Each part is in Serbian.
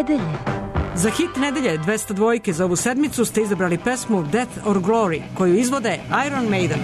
nedelje. Za hit nedelje 202 za ovu sedmicu ste izabrali pesmu Death or Glory, koju izvode Iron Maiden.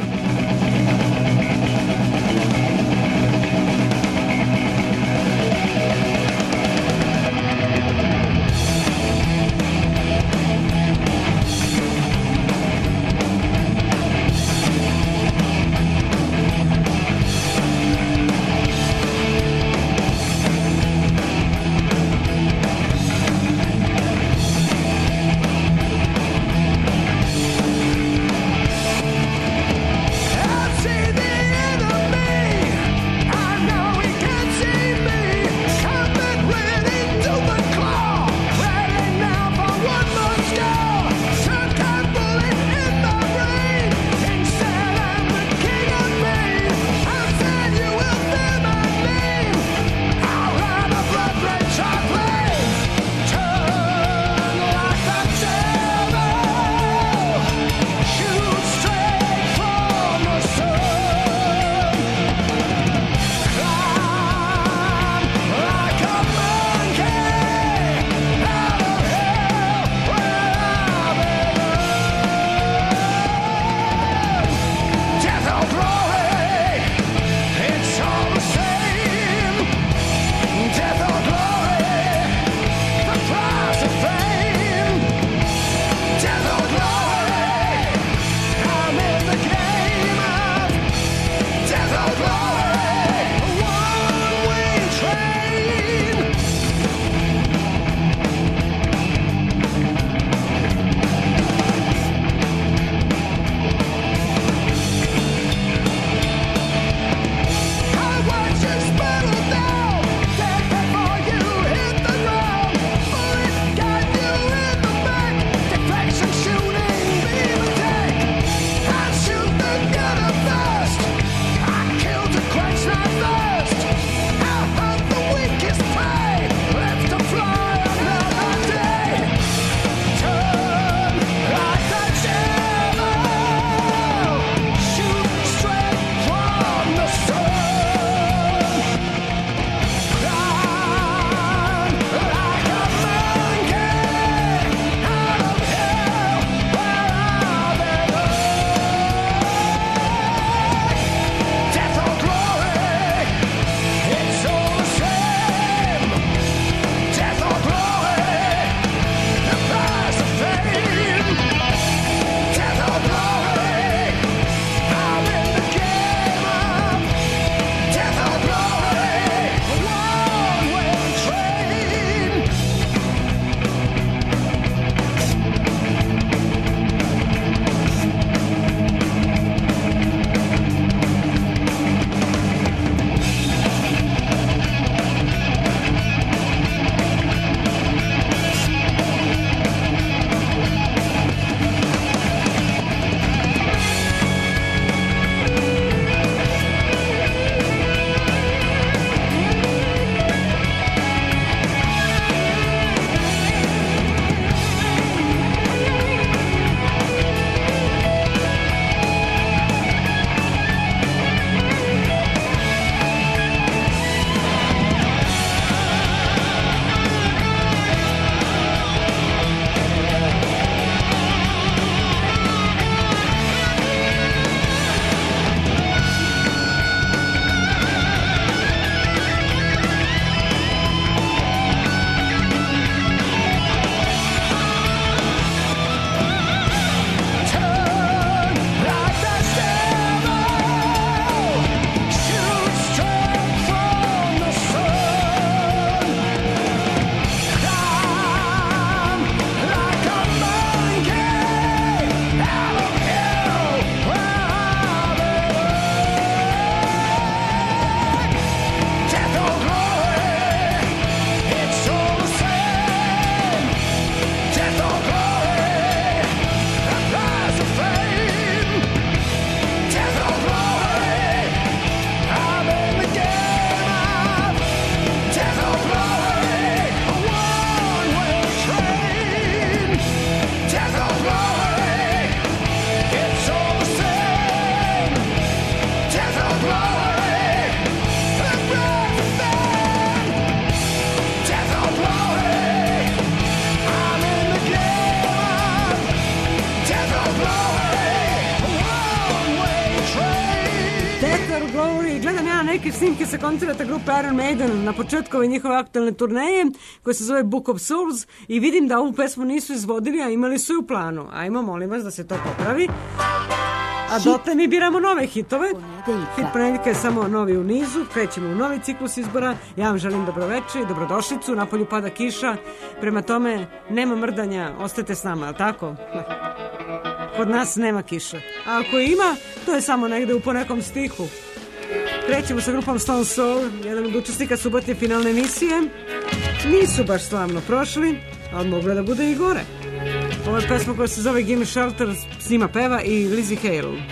neke snimke sa koncerata grupe Iron Maiden na početku ove njihove aktualne turneje koja se zove Book of Souls i vidim da ovu pesmu nisu izvodili, a imali su i u planu. Ajmo, molim vas da se to popravi. A dotle mi biramo nove hitove. Hit ponedjeljka je samo novi u nizu. Krećemo u novi ciklus izbora. Ja vam želim dobroveče i dobrodošlicu. Napolju pada kiša. Prema tome, nema mrdanja. Ostajte s nama, ali tako? Kod nas nema kiše. A ako ima, to je samo negde u ponekom stihu. Krećemo sa grupom Stone Sour, jedan od učesnika subotnje finalne emisije. Nisu baš slavno prošli, ali moglo da bude i gore. Ovo je pesma koja se zove Gimme Shelter, s njima peva i Lizzie Hale.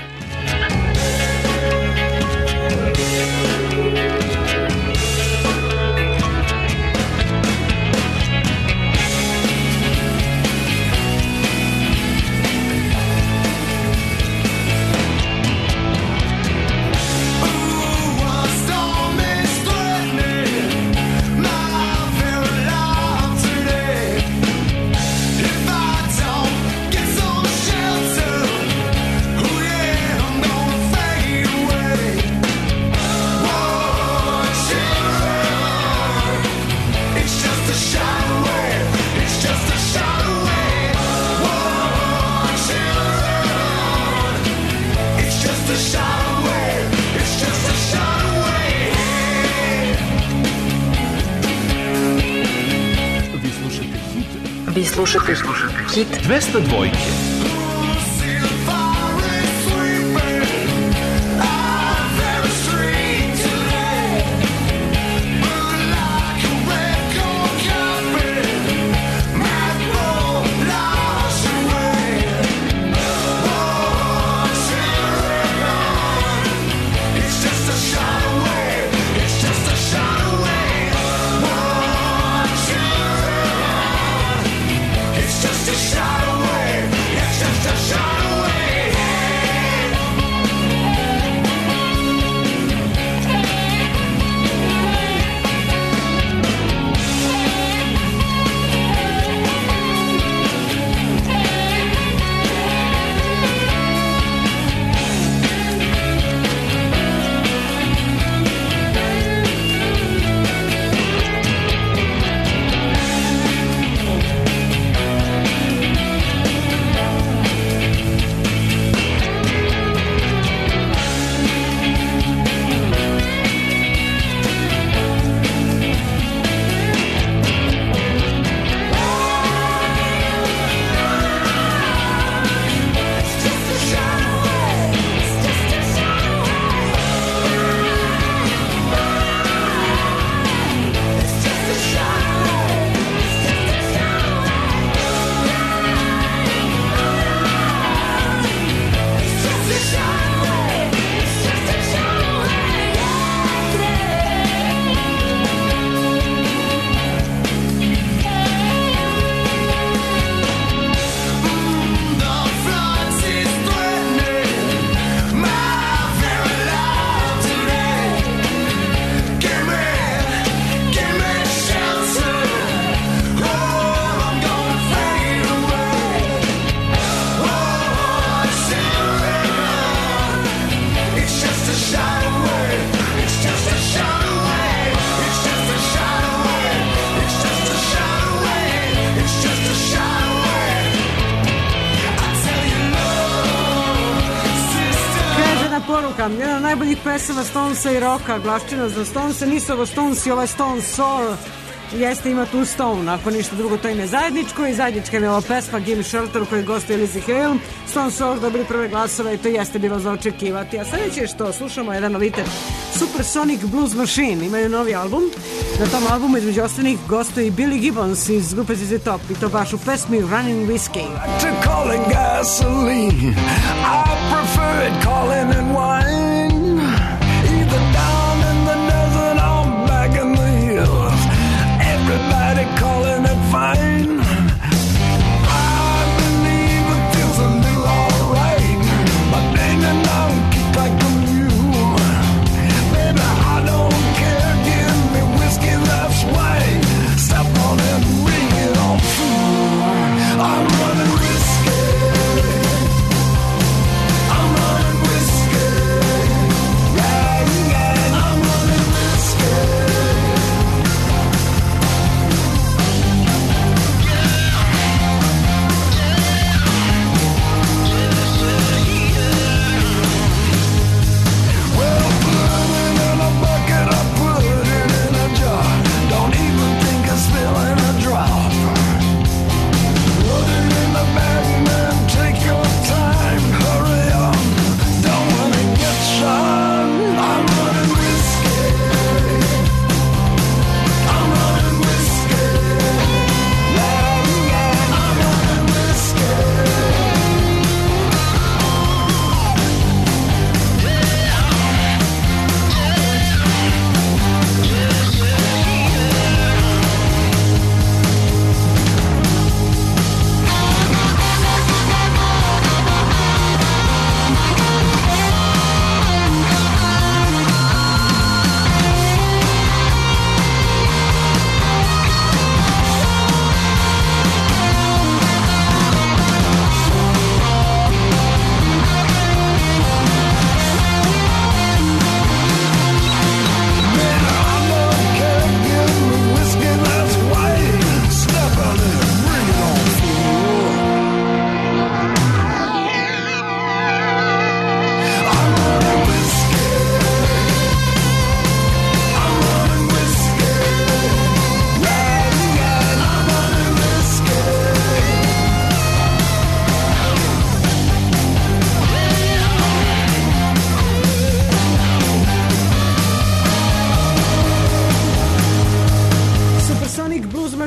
Vi slušate Hit 202. Jedan od najboljih pesama Stonesa i rocka, glasčina za Stonesa, nisu ovo Stones i ovaj Stone Sour, jeste ima tu Stone, ako ništa drugo to ime zajedničko i zajednička je ova pesma Gimme Shelter u kojoj gostuje Lizzie Hale. Stone Sour dobili prve glasove i to jeste bilo za očekivati. A sljedeće je što slušamo jedan novitet, Supersonic Blues Machine, imaju novi album. Na tom albumu između ostalih gostuje i Billy Gibbons iz grupe ZZ Top i to baš u pesmi Running Whiskey. To call it gasoline, I prefer it calling it wine. Either down in the desert or back in the hills, everybody calling it fine. I believe it feels a little alright, but dang it, I'll kick like a mule. Baby, I don't care, give me whiskey, that's right. Step on it and bring it on through. I'm running whiskey. I'm running whiskey.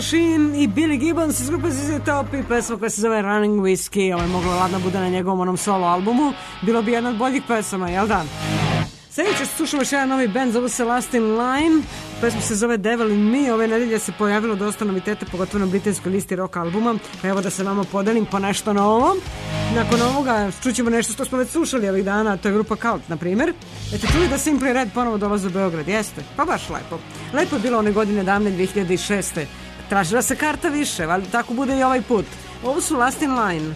Machine i Billy Gibbons iz grupe ZZ Top i pesma koja se zove Running Whiskey. Ovo je moglo ladno bude na njegovom onom solo albumu. Bilo bi jedna od boljih pesama, jel da? Sljedeće slušamo još jedan novi band, zove se Last in Line. Pesma se zove Devil in Me. Ove nedelje se pojavilo dosta noviteta, pogotovo na britanskoj listi rock albuma. Pa evo da se vama podelim po nešto novo. Nakon ovoga čućemo nešto što smo već slušali ovih dana, to je grupa Cult, na primjer. Jeste čuli da Simply Red ponovo dolaze u Beograd? Jeste, pa baš lepo. Lepo je bilo one godine davne 2006. Tražila se karta više, ali tako bude i ovaj put. Ovo su Last in Line.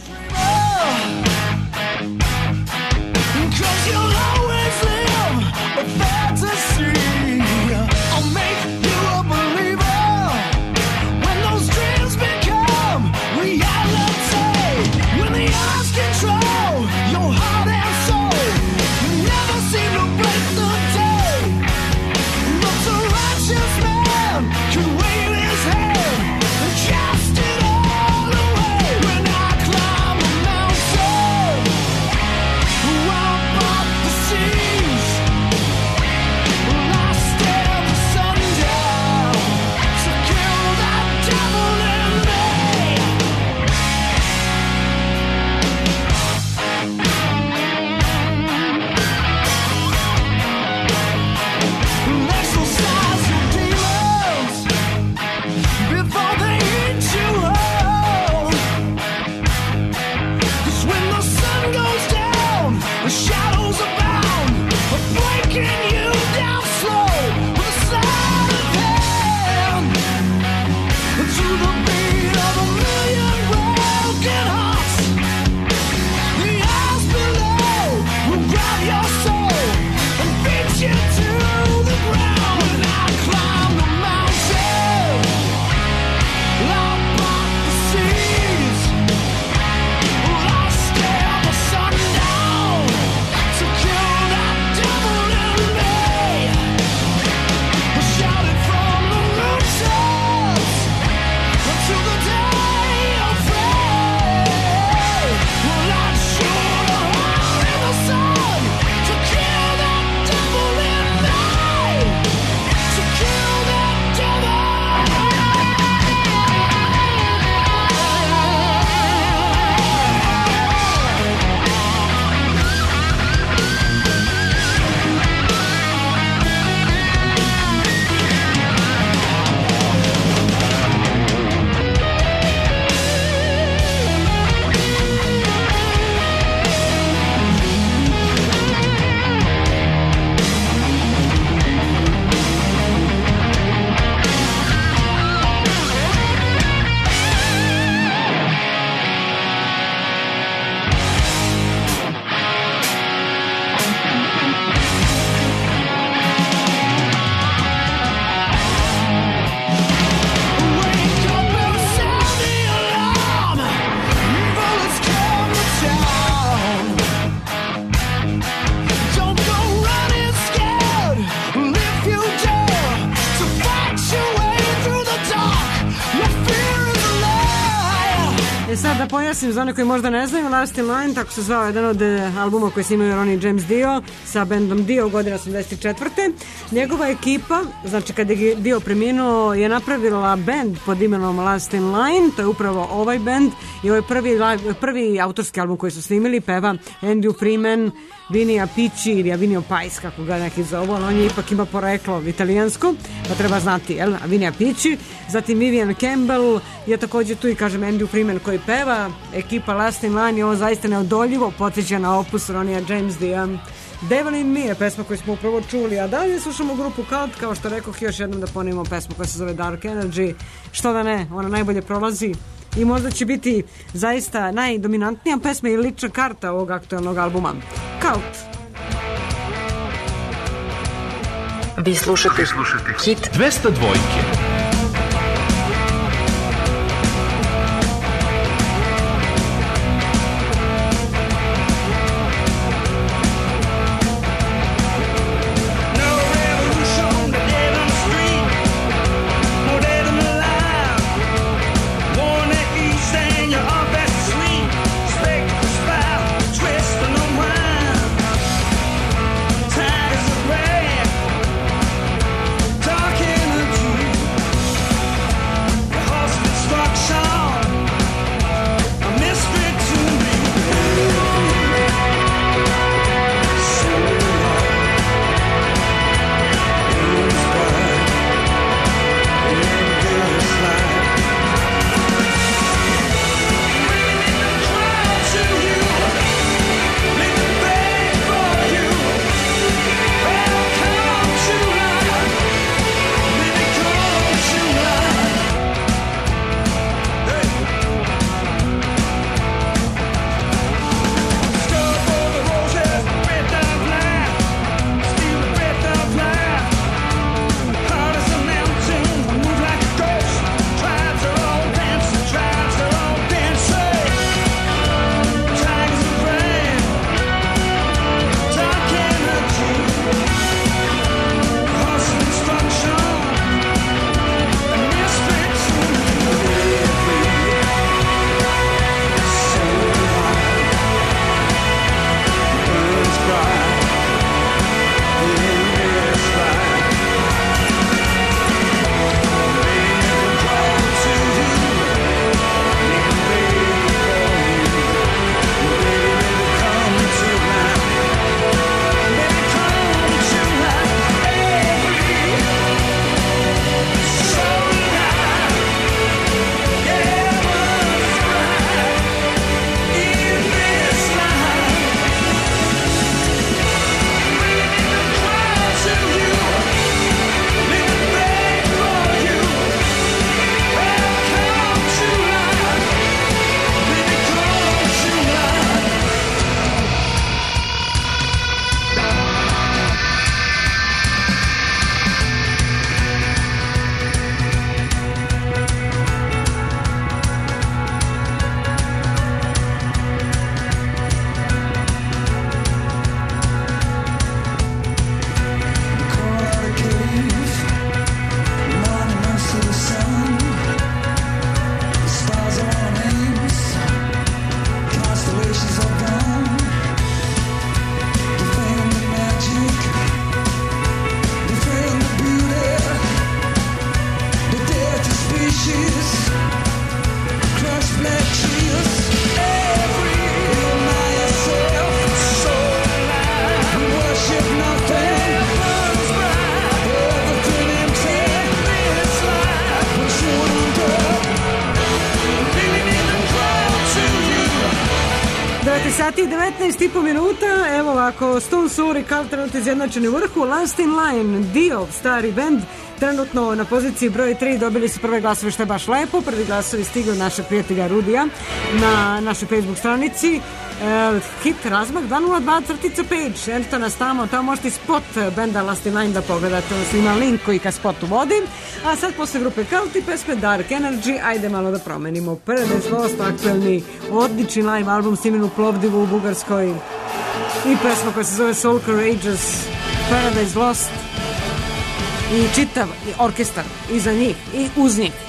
Sad da pojasnim za one koji možda ne znaju, Last in Line, tako se zvao jedan od albuma koji snimaju Ronnie James Dio sa bandom Dio godine 84. Njegova ekipa, znači kada je Dio preminuo, je napravila band pod imenom Last in Line, to je upravo ovaj band i ovo je prvi autorski album koji su snimili, peva Andrew Freeman, Vinny Appici ili Vinny Pais, kako ga neki zovu, ali on je ipak ima poreklo italijansko, pa treba znati, jel? Vinny Appici, zatim Vivian Campbell je također tu i kažem Andrew Freeman koji peva, ekipa Last in Line je ovo zaista neodoljivo podsjeća na opus Ronnie James Dio. Devil in Me je pesma koju smo upravo čuli, a dalje slušamo grupu Cult, kao što rekoh, još jednom da ponovimo pesmu koja se zove Dark Energy, što da ne, ona najbolje prolazi i možda će biti zaista najdominantnija pesma i lična karta ovog aktualnog albuma. Cult. Vi slušate Hit 202. Dark energy. sati i 19,5 minuta. Evo ovako, Stone Sour i Carl trenutno izjednačeni u vrhu. Last in Line, Dio, stari bend, trenutno na poziciji broj 3, dobili su prve glasove, što je baš lepo. Prvi glasovi stigli od našeg prijatelja Rudija na našoj Facebook stranici. Hit razmak 202-Page. Ento nas tamo možete i spot benda Last in Line da pogledate. Ima link koji ka spotu vodi. A sad posle grupe Cult i pesme Dark Energy, ajde malo da promenimo. Paradise Lost, aktuelni, odlični live album snimljen u Plovdivu u Bugarskoj. I pesma koja se zove Soul Courageous, Paradise Lost. I čitav orkestar iza njih i uz njih.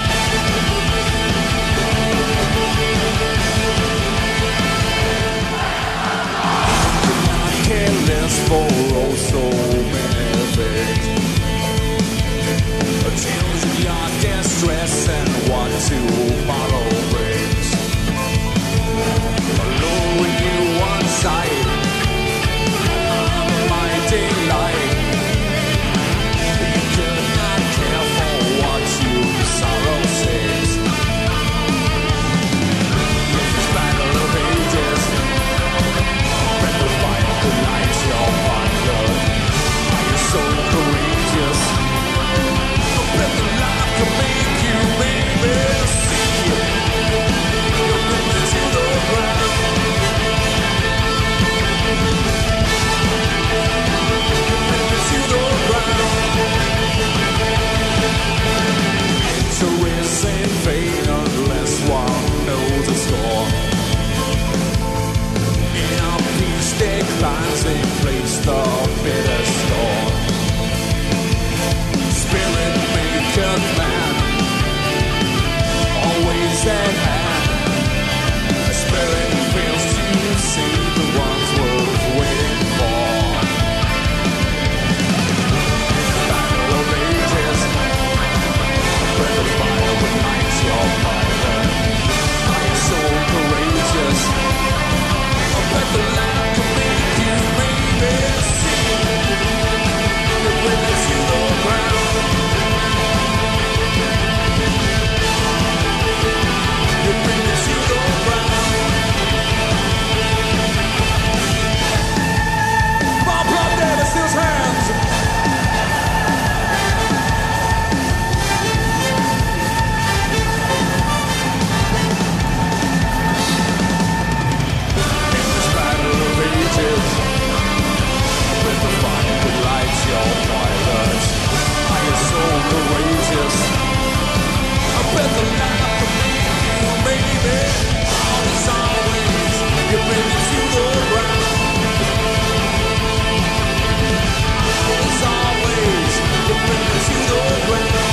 For oh so many things, tales of your distress and what tomorrow brings. Alone with you one side of my daylight, you could not care for what you sorrow sings. This battle of ages, breath of fire could light your fire. Are you so courageous? A breath of life can make you, baby, see. You're going to the ground. You're going to the ground. Enter is in vain unless one knows the score. In our peace declines, they place the bitter storm. Spirit maketh man, always at hand. The spirit fails to see the ones worth waiting for. Battle of ages, breath of fire will light your fire. I am so courageous. But the light can make you, baby, see. You're bringing to the ground. You're bringing to the ground. Bob Davis, his hands. With the fire that lights your pilots, I am so courageous. I bet the light can make you, baby. Always, always, you bring me to the ground. Always, always, you bring me to the ground.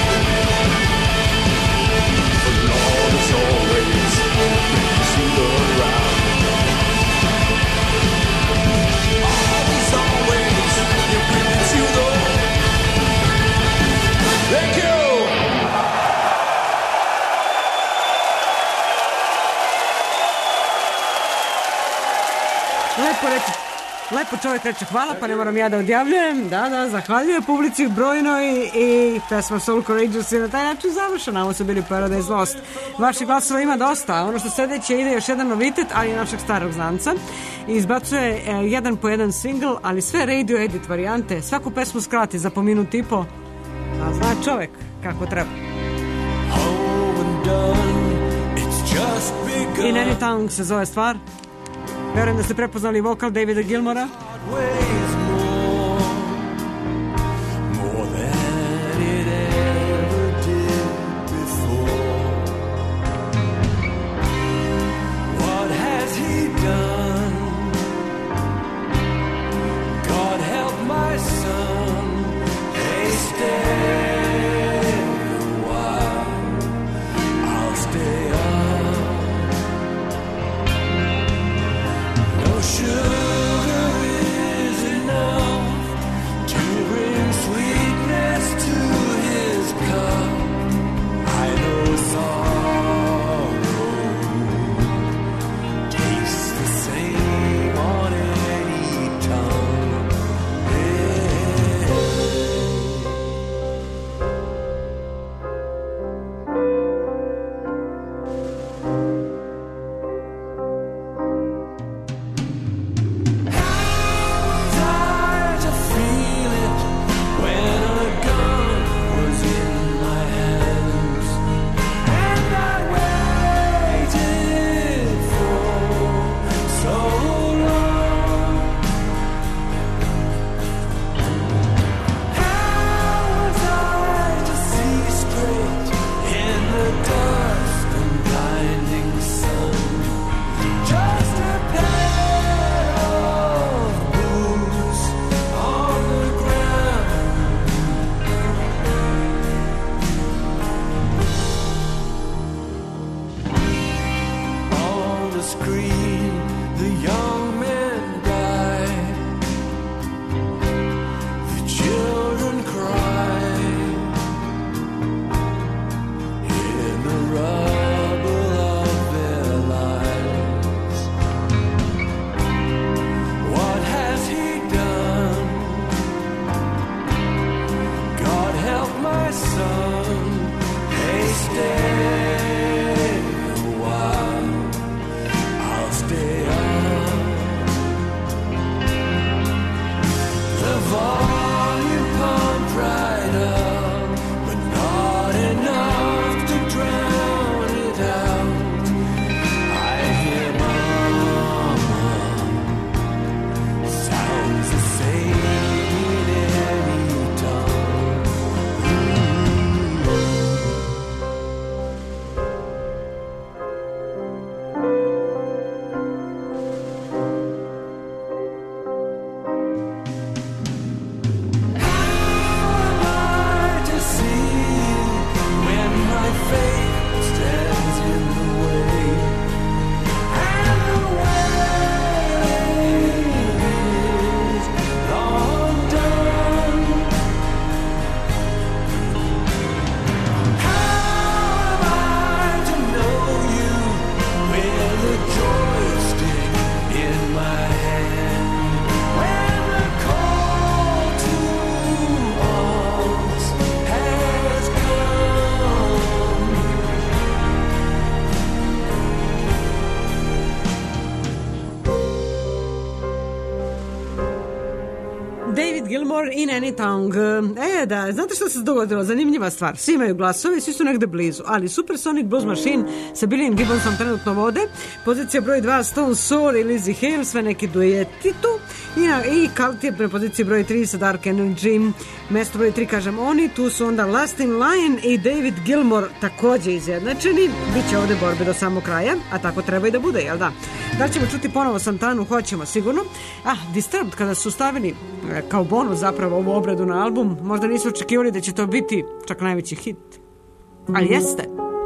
The Lord is always bring me to the ground. Thank you. Lepo čovjek reče hvala, pa ne moram ja da odjavljujem. Da, zahvaljujem publici brojnoj i pesma Soul Courageous je na taj način završena. Ovo su bili Paradise Lost. Vaših glasova ima dosta. Ono što sledeće ide još jedan novitet, ali je našeg starog znanca. Izbacuje jedan po jedan single, ali sve radio edit varijante. Svaku pesmu skrati za po minut i po. A zna čovjek kako treba. In Any Tongue se zove stvar. Verujem da ste prepoznali vokal Davida Gilmora. Sugar is enough. on. Hey, stay a while. I'll stay on. The volume pump right up, but not enough to drown it out. I hear mama sounds the same in any tongue. To see when my fate stands in the way, and the way is long done. How am I to know you with a joystick in my hand, when the call to arms has come? David Gilmour in Any Tongue. Da, znate što se dogodilo? Zanimljiva stvar. Svi imaju glasove, svi su negde blizu, ali Supersonic Blues Machine sa Billyem Gibbonsom trenutno vode. Pozicija broj 2 Stone Sour i Lizzie Hale, sve neki dueti tu. I Cult je pre poziciji broj 3 sa Dark Energy. Mesto broj 3, kažem oni, tu su onda Last in Line i David Gilmour takođe izjednačeni. Biće ovde borbe do samog kraja, a tako treba i da bude, jel da? Da li ćemo čuti ponovo Santanu? Hoćemo, sigurno. Disturbed, kada su stavili kao bonus zapravo ovu obradu na album, možda nisu očekivali da će to biti čak najveći hit. Ali jeste.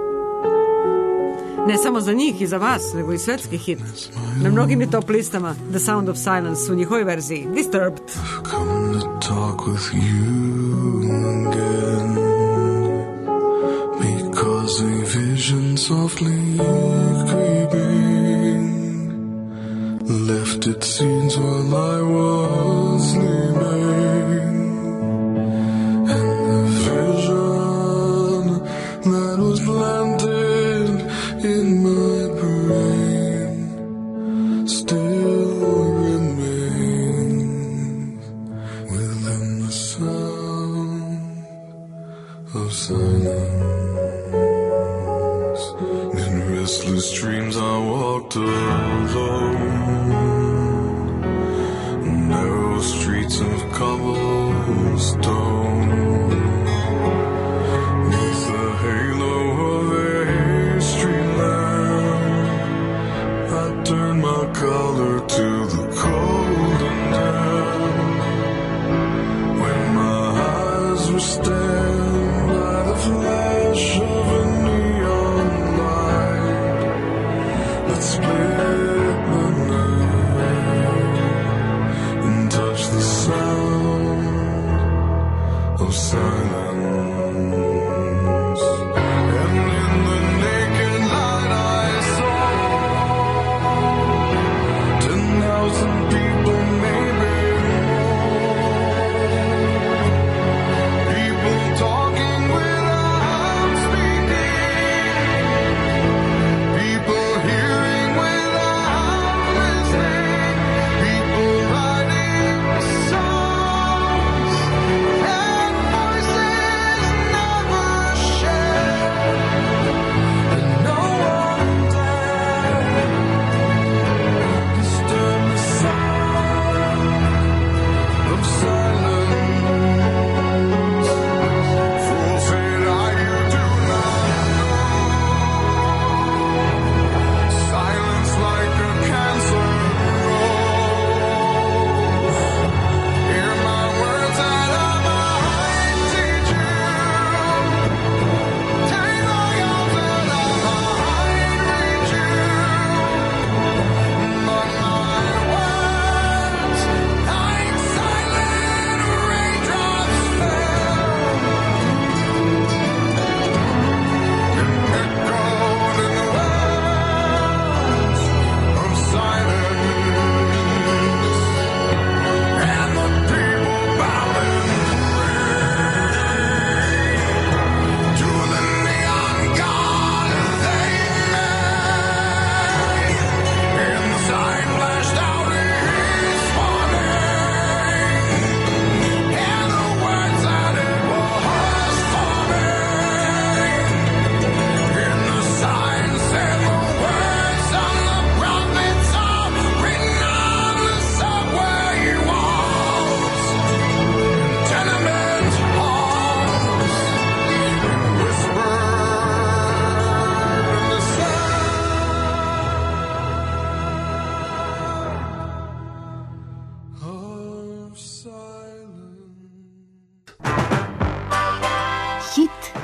Ne samo za njih i za vas, nego i svetski hit. Na mnogim je top listama The Sound of Silence u njihovoj verziji Disturbed. Come to talk with you again, because a vision softly creeping left its scenes while I was sleeping, and the vision that was planted in my brain still remains within the sound of silence. In restless dreams I walked alone, narrow streets of cobblestone, neath the halo of a street lamp. I turned my collar to the cold and damp, when my eyes were stabbed by the flash of a neon light that split the night and touched the sound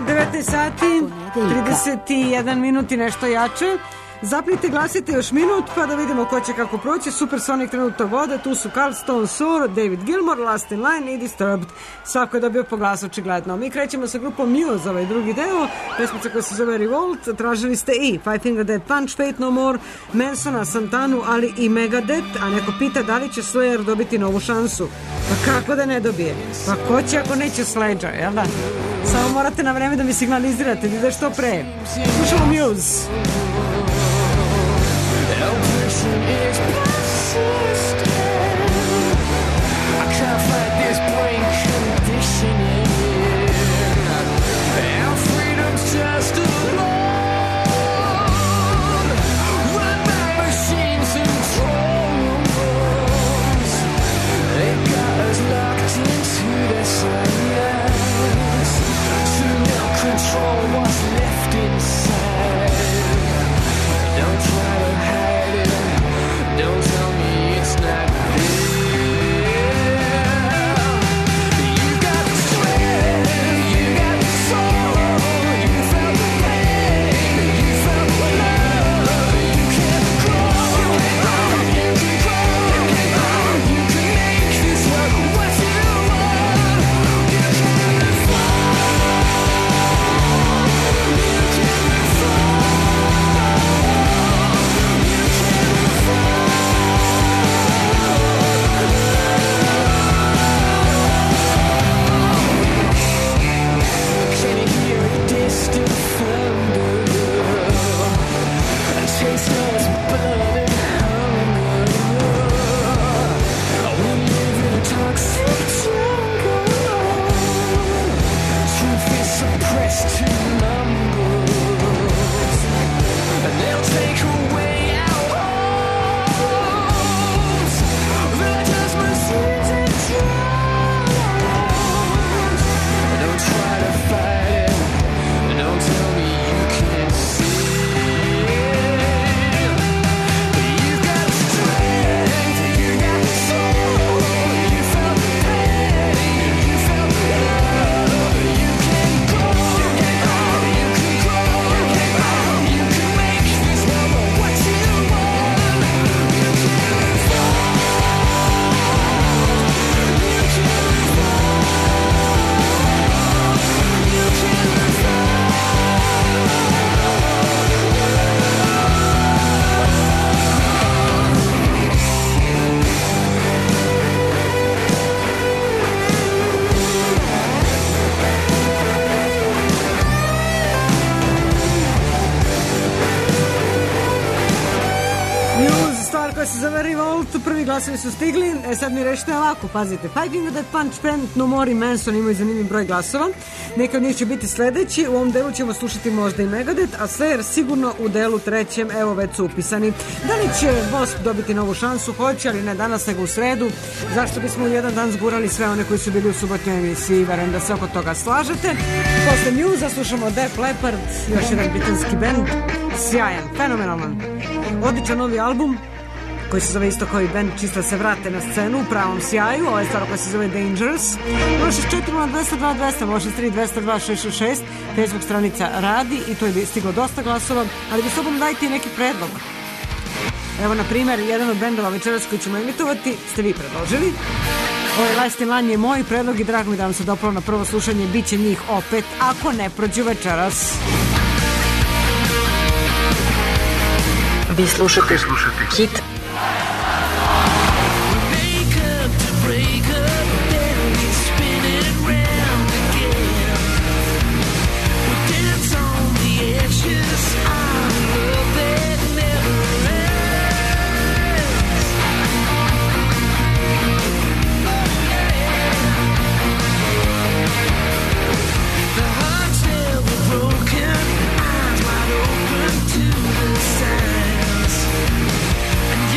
19 sati, 31 minut i nešto jače. Zapnite, glasite još minut pa da vidimo ko će kako proći. Supersonic trenutno vode, tu su Carl Stone Sour, David Gilmour, Last in Line i Disturbed. Svako je dobio po glasu očigledno. Mi krećemo sa grupom Muse, ovaj drugi deo, pesmica koja se zove Revolt. Tražili ste i Five Finger Death Punch, Faith No More, Mansona, Santanu, ali i Megadeth. A neko pita da li će Slayer dobiti novu šansu. Pa kako da ne dobije? Pa ko će ako neće Sledgea, jel da? Samo morate na vreme da mi signalizirate da ide što pre. Slušamo Muse. It's persistent. I can't fight this brain conditioning. Our freedom's just a law run by machines and drones. They got us locked into their science to now control what's left inside. Don't try to hide it. Don't tell me it's not Prvi glasovi su stigli, sad mi rešite ovako, pazite. Five Finger Death Punch, Faith No More i Manson imaju zanimljiv broj glasova. Neki od njih će biti sledeći, u ovom delu ćemo slušati možda i Megadeth, a Slayer sigurno u delu trećem, evo već su upisani. Da li će Wasp dobiti novu šansu? Hoće, ali ne danas nego u sredu. Zašto bismo u jedan dan zgurali sve one koji su bili u subotnjoj emisiji? Verujem da se oko toga slažete. Posle Muse slušamo Def Leppard, još jedan britanski band, sjajan, fenomenalan, odličan novi album koji se zove isto kao i band, čisto se vrate na scenu u pravom sjaju. Ova je stvar koja se zove Dangerous. 064-202-200, 063-202-666, Facebook stranica radi i to je stiglo dosta glasova, ali vi sobom dajte i neki predlog. Evo, na primjer, jedan od bendova večeras koji ćemo emitovati ste vi predložili. Ovaj Last in Line je moj predlog i drago mi da vam se dopalo na prvo slušanje, bit će njih opet ako ne prođu večeras. Vi slušate Hit. Eyes wide open to the signs, and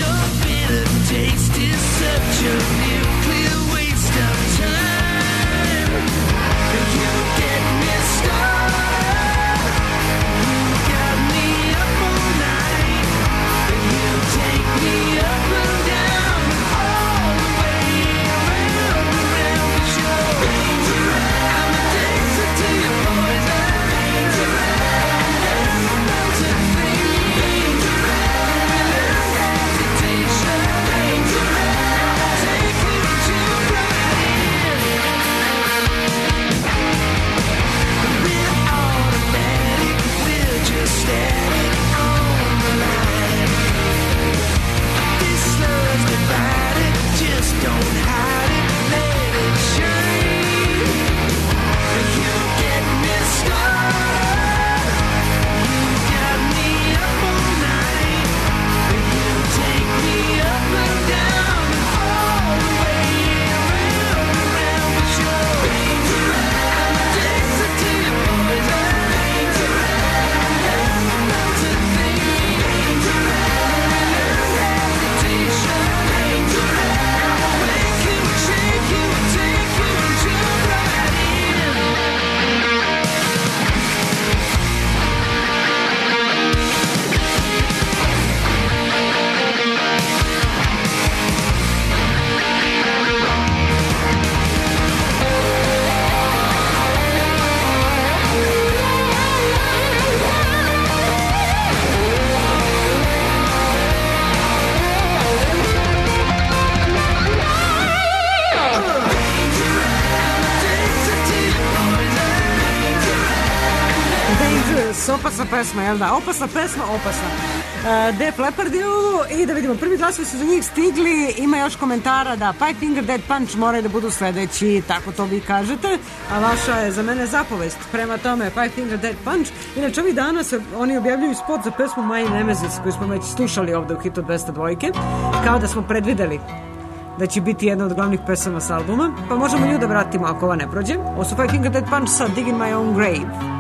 opasna pesma, jel da? Opasna pesma, opasna. Def Leppard je ovo i da vidimo, prvi glasovi su za njih stigli, ima još komentara da Five Finger Death Punch moraju da budu sledeći, tako to vi kažete, a vaša je za mene zapovest. Prema tome, Five Finger Death Punch. Inače, ovih dana oni objavljuju spot za pesmu My Nemesis, koju smo već slušali ovde u hitu 202, kao da smo predvideli da će biti jedna od glavnih pesama s albuma, pa možemo nju da vratimo ako ova ne prođe. Ovo su Five Finger Death Punch sa Digging My Own Grave.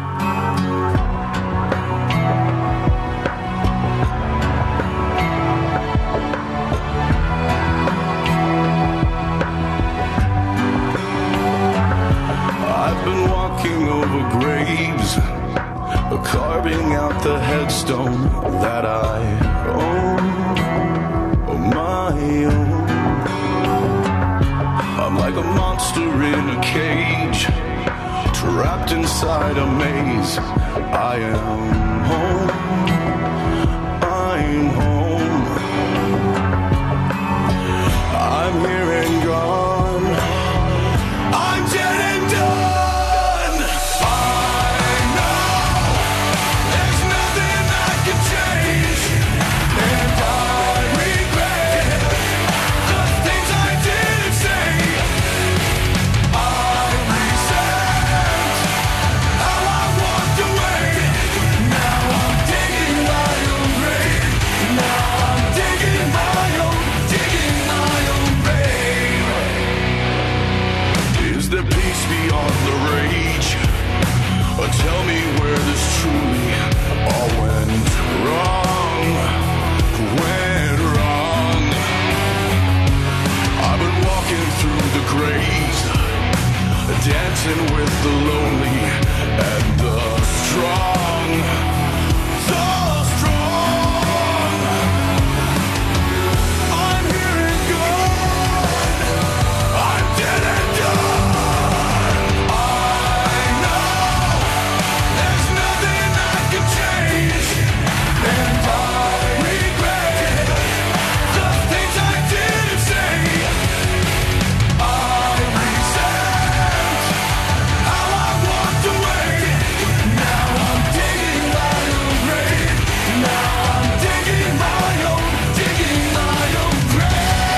I've been walking over graves, carving out the headstone that I own, my own. I'm like a monster in a cage, trapped inside a maze. I am home, I'm home. I'm here and gone, I'm dead and done. I know there's nothing I can change, and I regret the things I didn't say. I resent how I walked away. Now I'm digging my own grave. Now I'm digging my own grave. Is there peace beyond the rage? Or tell me where this truly all went wrong. Went wrong. I've been walking through the graves, dancing with the lonely and the strong. The strong. I'm here and gone. I'm dead and done. I know there's nothing I can change, and I regret the things I didn't say. I resent how I walked away. Now I'm digging my own grave. Now I'm digging my own grave.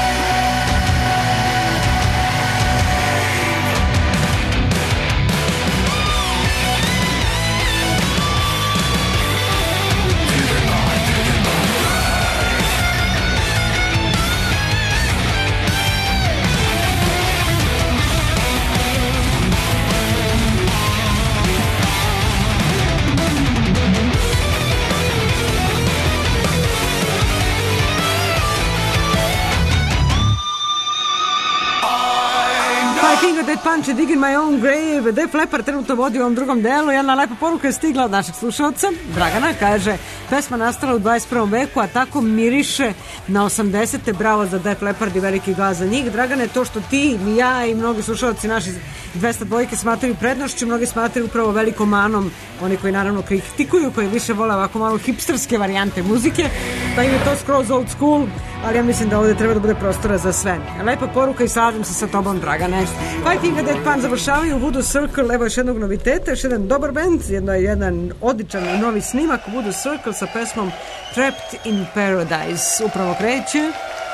Five Finger Death Punch i Digging My Own Grave. Def Leppard trenutno vodi u ovom drugom delu. Jedna lepa poruka je stigla od našeg slušalca Dragana, kaže: pesma nastala u 21. veku, a tako miriše na 80. Bravo za Def Leppard i veliki glas za njih. Dragane, to što ti, ja i mnogi slušalci naši 202 smatraju prednošću, mnogi smatraju upravo velikom manom, oni koji naravno kritikuju, koji više vole ovako malo hipsterske varijante muzike, pa im je to skroz old school, ali ja mislim da ovde treba da bude prostora za sve. Lepa poruka i slažem se sa tobom, Dragane. Five Finger Death Punch završavaju Voodoo Circle, evo još jednog noviteta, još jedan dobar band, jedan odličan novi snimak Voodoo Circle sa pesmom Trapped in Paradise. Upravo kreće.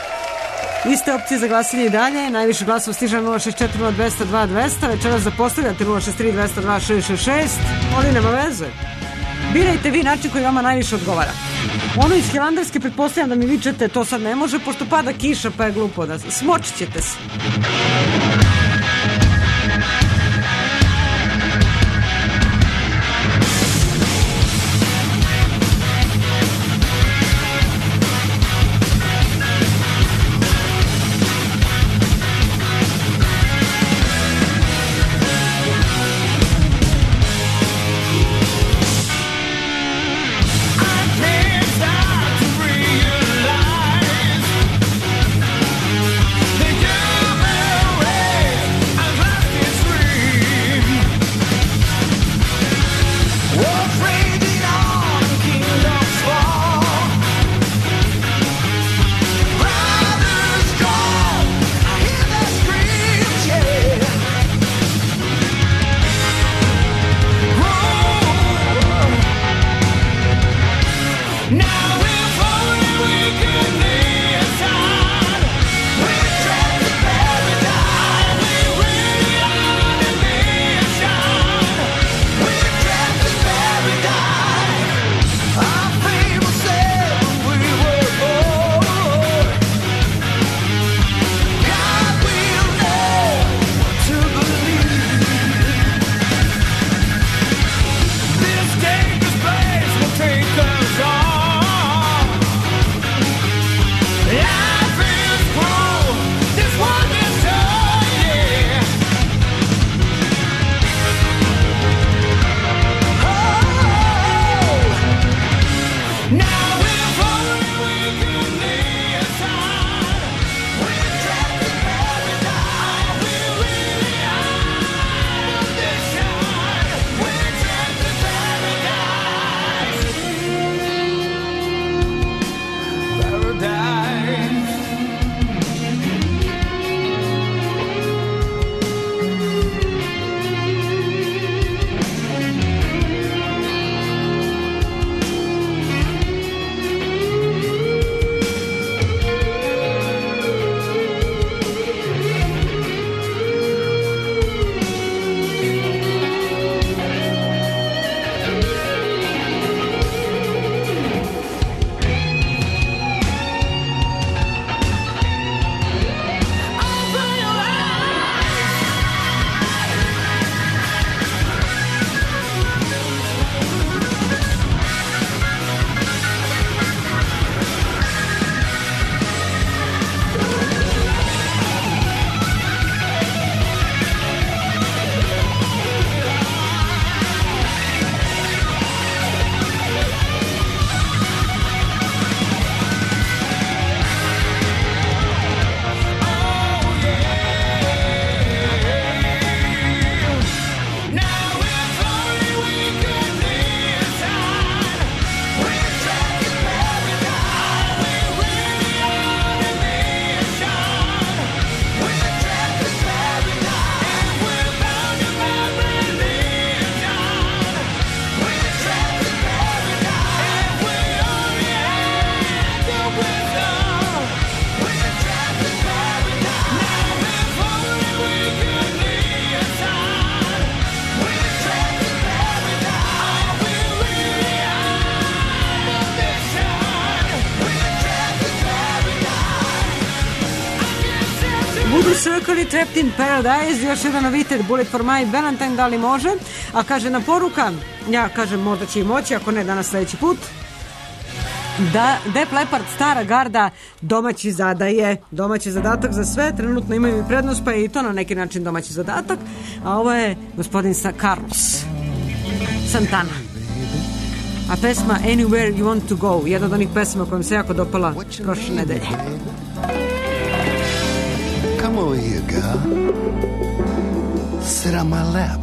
Iste opcije za glasanje i dalje, najviše glasova stiže 0640200, večeras zapostavljate 063202666, ali nema veze. Birajte vi način koji vama najviše odgovara. Ono iz Hilandarske, pretpostavljam da mi vičete, to sad ne može, pošto pada kiša pa je glupo da smočit ćete se. Realize that you will Circle i Trapped in Paradise, još jedan novitet, Bullet for My Valentine, da li može? A kaže na poruka, ja kažem možda će i moći, ako ne danas sljedeći put, da Def Leppard, stara garda, domaći zadaje, domaći zadatak za sve, trenutno imaju i prednost, pa je i to na neki način domaći zadatak, a ovo je gospodin Carlos Santana. A pesma Anywhere You Want To Go, jedna od onih pesma kojom se jako dopala prošle nedelje. Come over here, girl. Sit on my lap.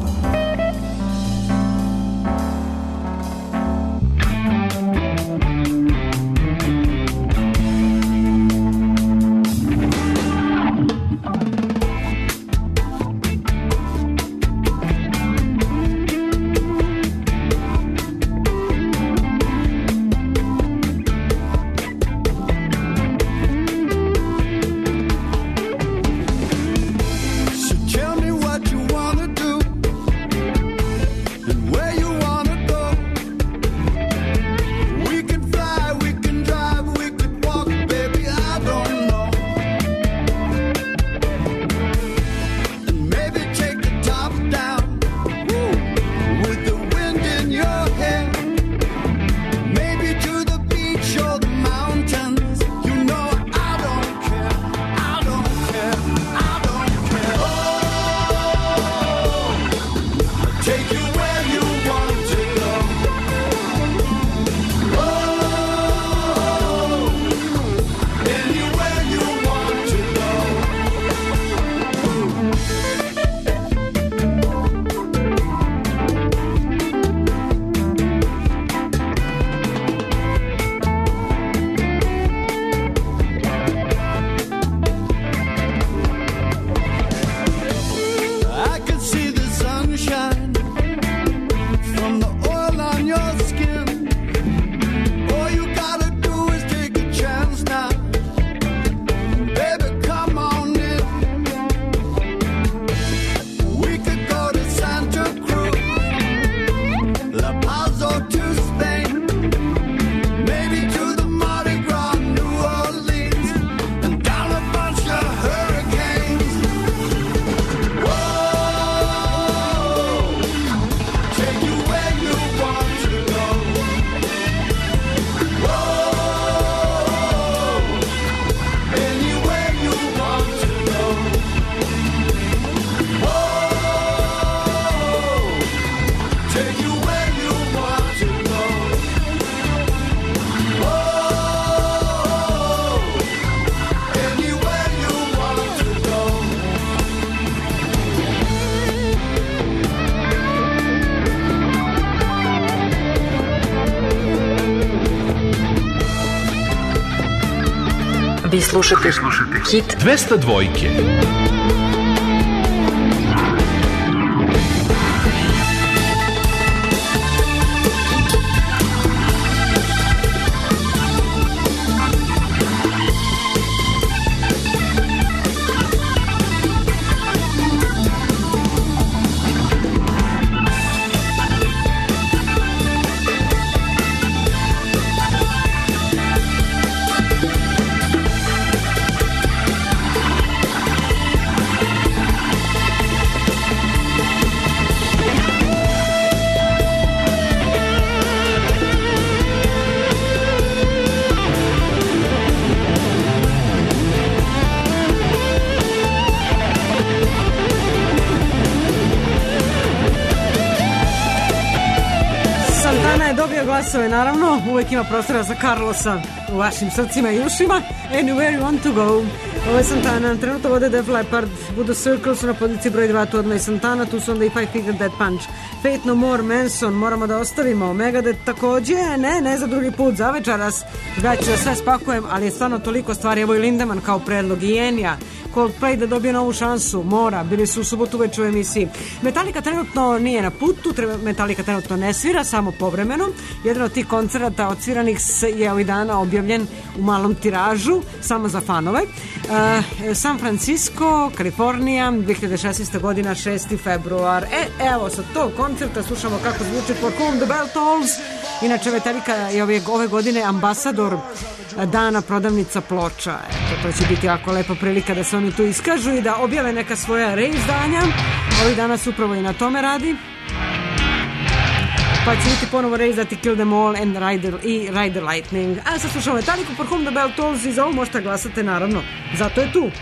Tell me what you wanna do and where you wanna go. We can fly, we can drive, we could walk, baby, I don't know. And maybe take the top down, woo, with the wind in your hair. Maybe to the beach or the mountains. You know I don't care, I don't care, I don't care. Take you where you want to go. Oh, anywhere you want to go. I can see the sunshine from the oil on your skin. All you gotta do is take a chance now. Baby, come on in. We could go to Santa Cruz, La Paz or to Spain. Maybe to the Mardi Gras, New Orleans, and down a bunch of hurricanes. Whoa, take you where you want to go. Whoa, anywhere you want to go. Whoa, take you where you want to go. Whoa, anywhere you want to go. Vi slušate Hit 202. Santana je dobio glasove, naravno, uvek ima prostora za Carlosa u vašim srcima i ušima. Anywhere you want to go. Ovo je Santana, trenutno vode Def Leppard, Voodoo Circle su na poziciji broj 2, tu odmah i Santana, tu su onda i Five Finger Death Punch, Fate No More, Manson, moramo da ostavimo, Megadeth takođe, ne za drugi put, za večeras, da ću da sve spakujem, ali je stvarno toliko stvari, evo i Lindemann kao predlog, i Enja, Coldplay da dobije novu šansu, mora, bili su u subotu već u emisiji. Metallica trenutno nije na putu, Metallica trenutno ne svira, samo povremeno. Jedan od tih koncerata odsviranih je ovih dana objavljen u malom tiražu, samo za fanove. San Francisco, Kalifornija, 2016. godina, 6. februar. Evo, sa tog koncerta slušamo kako zvuči For Whom the Bell Tolls. Inače, Metallica je ove godine ambasador dana prodavnica ploča. To će biti jako lepa prilika da se oni tu iskažu i da objave neka svoja reizdanja. Ovih danas upravo i na tome radi. Pa će biti ponovo reizdati Kill Them All and Ride the Lightning. A sad slušamo Metallica, For Whom the Bell Tolls, i za ovo možete glasate, naravno. Zato je tu.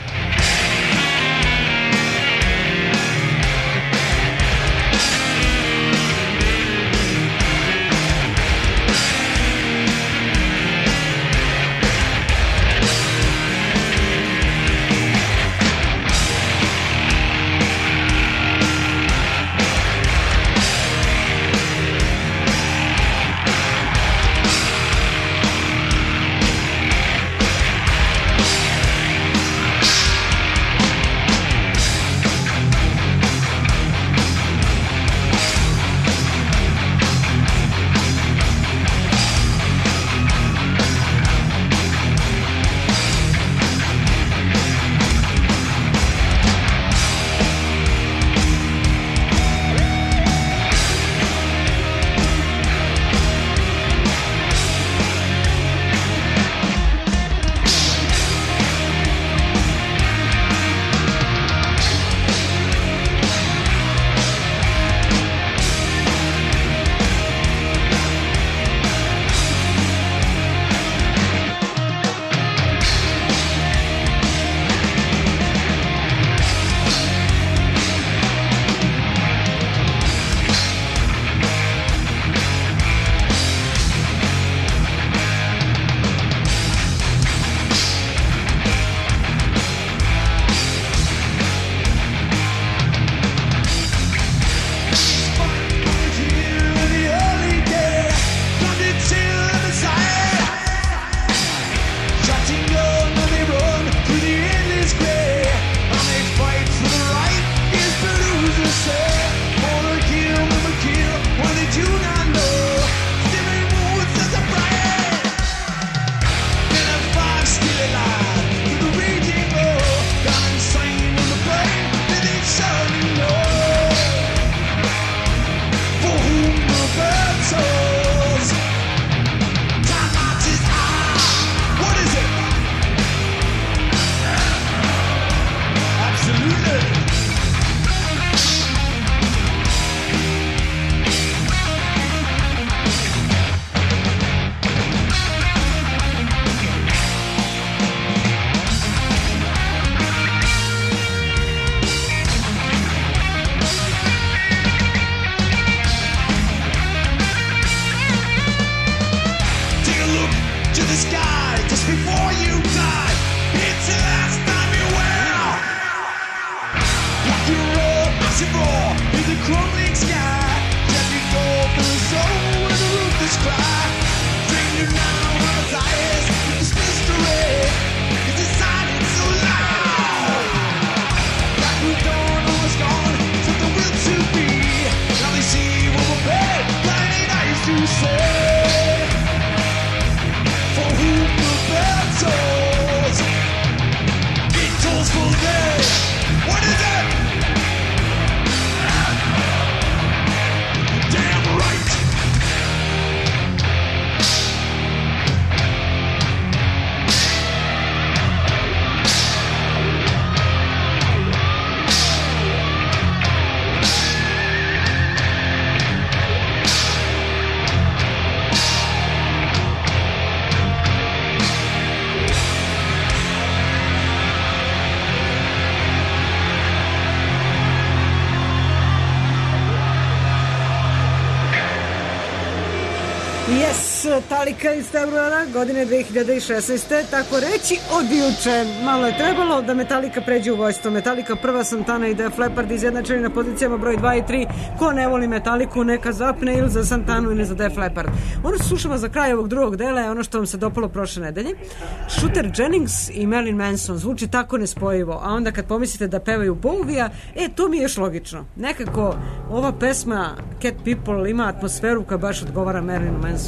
For whom Yes, Metallica iz februara godine 2016. Tako reći od juče. Malo je trebalo da Metallica pređe u vojstvo. Metallica prva, Santana i Def Leppard izjednačeni na pozicijama broj 2 i 3. Ko ne voli Metallicu neka zapne ili za Santanu ili za Def Leppard. Ono što slušamo za kraj ovog drugog dela je ono što vam se dopalo prošle nedelje. Shooter Jennings i Marilyn Manson zvuči tako nespojivo, a onda kad pomislite da pevaju Bowija, to mi je još logično. Nekako ova pesma Cat People ima atmosferu koja baš odgovara Marilyn Manson.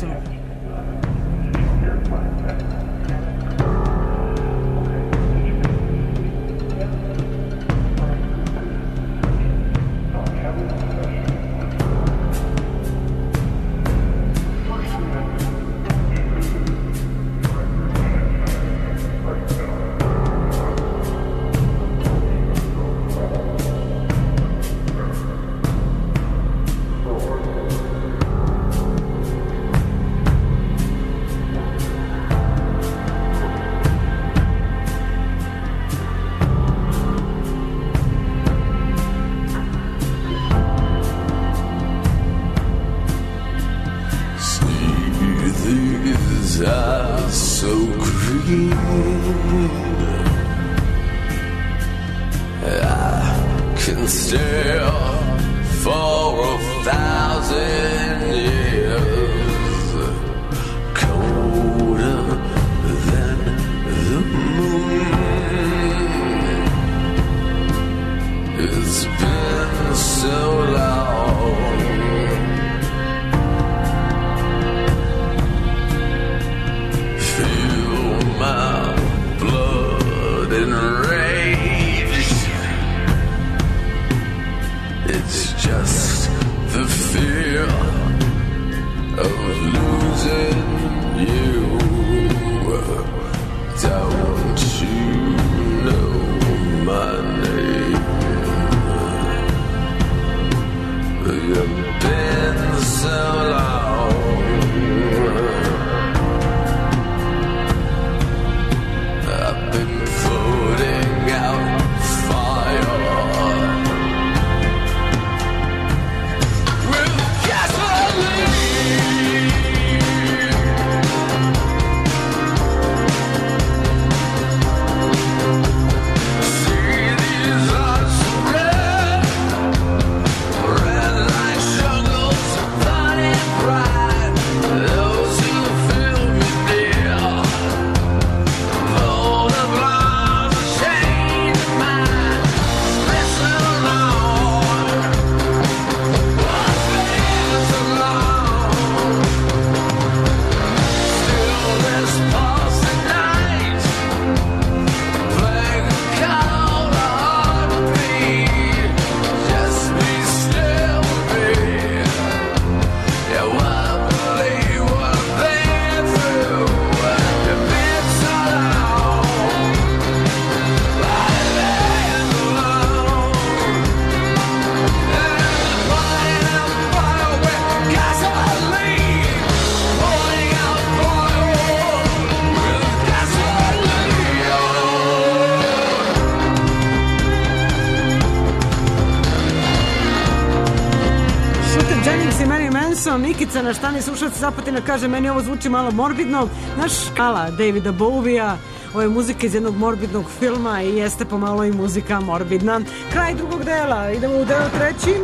Nikica, naš stani slušalac Zapatina, kaže meni ovo zvuči malo morbidno. Naš ala Davida Bowija, ovo je muzika iz jednog morbidnog filma i jeste pomalo i muzika morbidna. Kraj drugog dela, idemo u deo treći.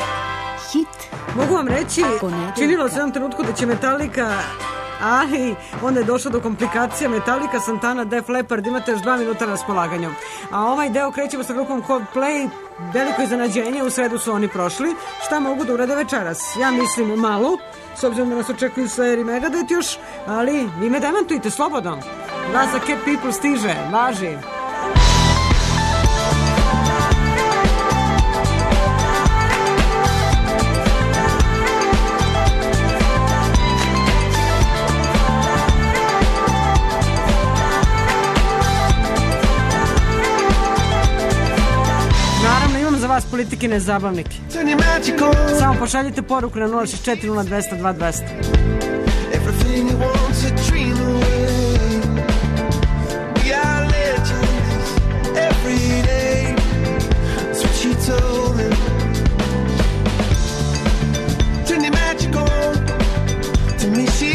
Hit. Mogu vam reći, činilo se u jednom trenutku da će Metallica, ali onda je došlo do komplikacija. Metallica, Santana, Def Leppard, imate još 2 minuta na raspolaganju. A ovaj deo krećemo sa grupom Coldplay. Veliko iznenađenje, u sredu su oni prošli. Šta mogu da urade večeras? Ja mislim malo, s obzirom da nas očekuju Slayer i Megadeth još, ali vi me demantujte slobodno. Glas za Cat People stiže, važi. Vas politikine zabavnike. Samo pošaljite poruku na 064 0200 2200. Everything you want to dream away. We are legends every day. That's what she told me. Turn your magic on. To me she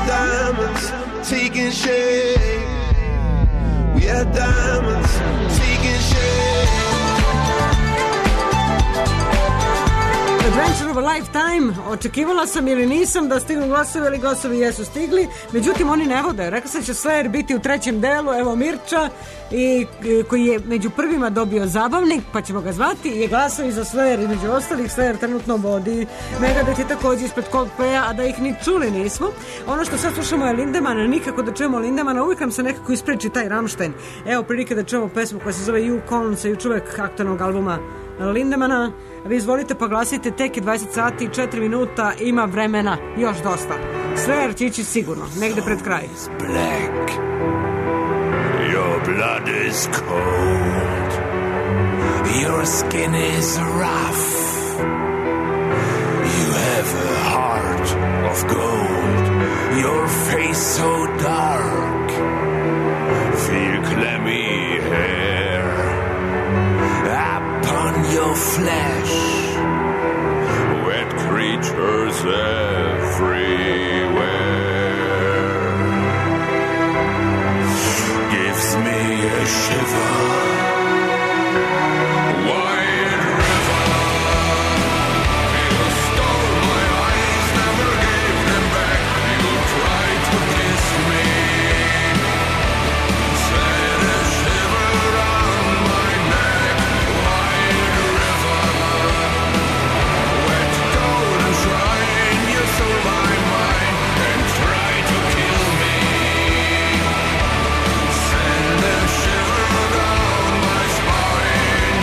diamonds taking shape. We are diamonds taking shape. Adventure of a Lifetime, očekivala sam ili nisam da stignu glasovi, ali glasovi jesu stigli, međutim oni ne vode. Rekla sam će Slayer biti u trećem delu, evo Mirča, koji je među prvima dobio zabavnik, pa ćemo ga zvati, je glasovi za Slayer i među ostalih. Slayer trenutno vodi, Megadeth je također ispred Coldplaya, a da ih ni čuli nismo. Ono što sad slušamo je Lindemann, nikako da čujemo Lindemana, uvijek nam se nekako ispreči taj Rammstein. Evo prilike da čujemo pesmu koja se zove Yukon sa još uvek aktualnog albuma Lindemana. Vi izvolite pa glasite, tek je 20 sati i 4 minuta, ima vremena, još dosta. Slayer će ići sigurno, negde pred kraj. Black, your blood is cold, your skin is rough, you have a heart of gold, your face so dark, feel clammy hair upon your flesh, wet creatures everywhere. Gives me a shiver. White river, you stole my eyes, never gave them back. You tried to kiss me, set a shiver on my neck. White river, wet golden shrine, you stole my mind and tried to kill me. Send a shiver down my spine.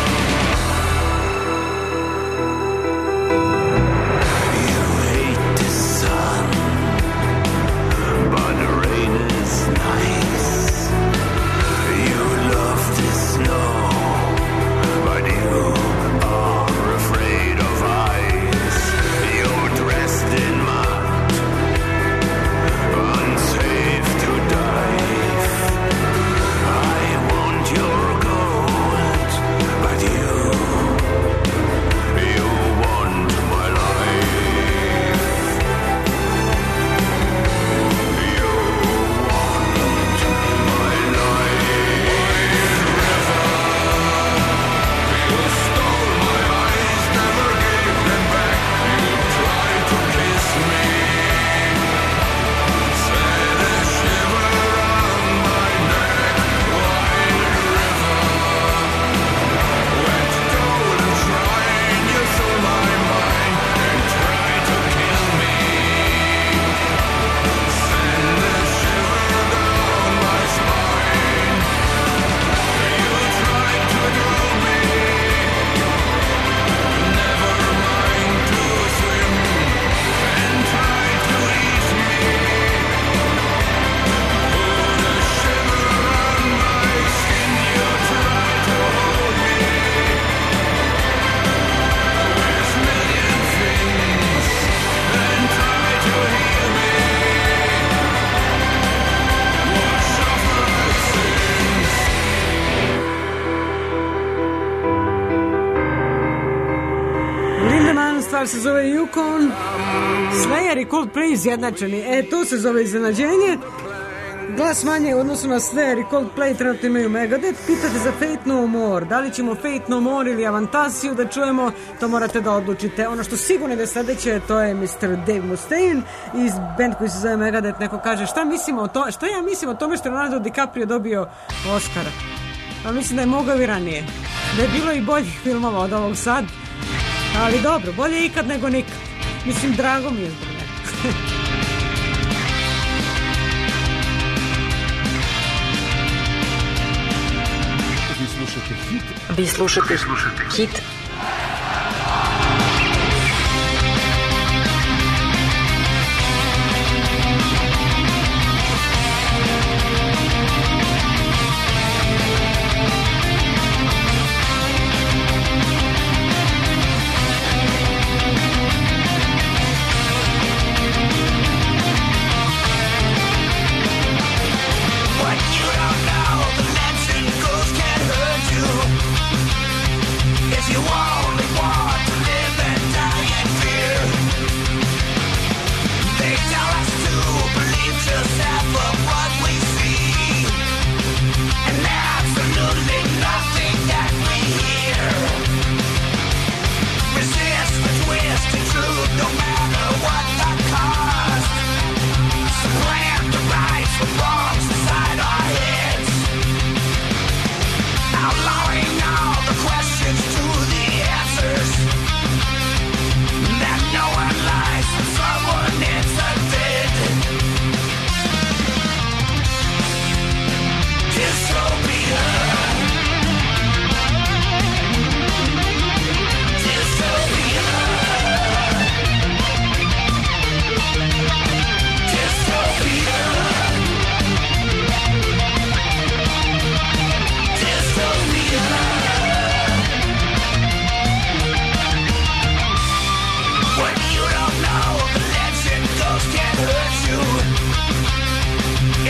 You hate the sun, but the rain is nice. You love the snow, but you are afraid of ice. You're dressed in mud, unsafe to dive. I want your gold, but you want my life. You want my life. You stole my eyes, never gave them back. You tried to kiss me, set a shiver on my neck. White river, wet golden shrine, you stole my mind and tried to kill me. Send a shiver down my spine. You tried to drown me, never mind to swim, and tried to eat me. Put a shiver on my skin, you tried to hold me with million things, and tried to heal me. Wash off my sins. Lindemann, stvar se zove Yukon. Slayer i Coldplay izjednačeni, to se zove iznenađenje. Glas manje u odnosu na Slayer i Coldplay trenutno imaju Megadeth. Pitate za Fate No More, da li ćemo Fate No More ili Avantasiju da čujemo, to morate da odlučite. Ono što sigurno je da sledeće, to je Mr. Dave Mustaine iz band koji se zove Megadeth. Neko kaže šta ja mislim o tome što je Leonardo DiCaprio dobio Oscara. Pa mislim da je mogao i ranije, da je bilo i boljih filmova od ovog sad, ali dobro, bolje ikad nego nikad. Mislim, drago mi je zbog njega. Vi slušate hit What you don't know, the legend goes can't hurt you. If you want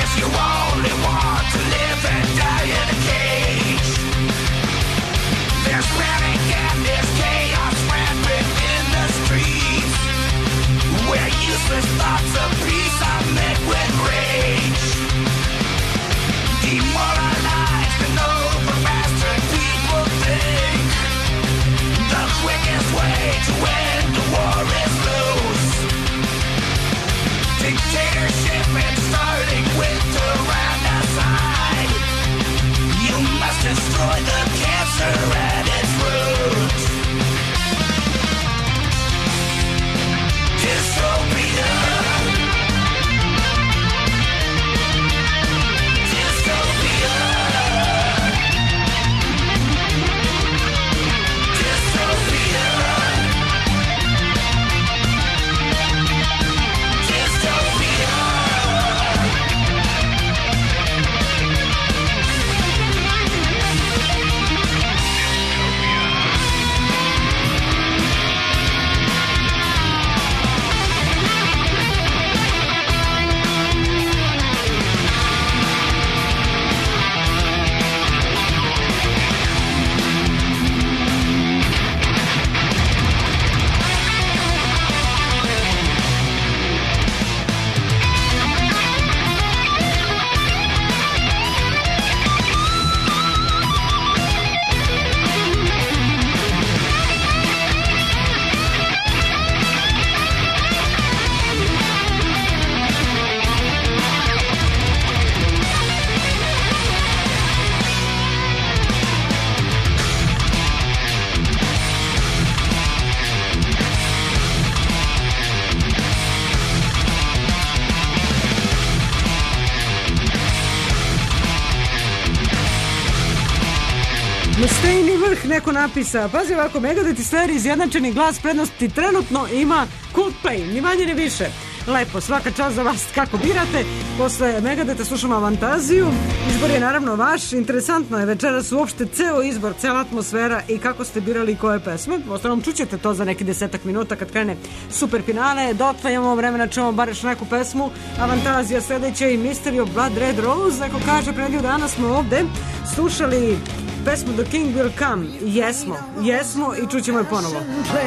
Guess you only want to live and die in a cage. There's panic and there's chaos rampant in the streets, where useless thoughts of peace are met with rage. Demoralized and overmastered people think the quickest way to end the war is lose. Dictatorship and starting with tyrannicide. You must destroy the cancer at its roots. Dystopia. Dystopia. Dystopia. Dystopia. Stejni vrh neko napisa. Pazi ovako, Megadeth i Slayer izjednačeni glas prednosti trenutno ima Coldplay, ni manje ni više. Lepo, svaka čast za vas kako birate. Posle Megadeta slušamo Avantaziju. Izbor je naravno vaš. Interesantno je večeras uopšte ceo izbor, cela atmosfera i kako ste birali koje pesme. Ostalom čućete to za neki 10 minuta kad krene super finale. Dotle imamo vremena, čujemo bar još neku pesmu. Avantazija sledeća i Mystery of Blood Red Rose. Neko kaže, pre nedelju dana smo ovde slušali pesmu The King Will Come. Jesmo i čućemo je ponovo.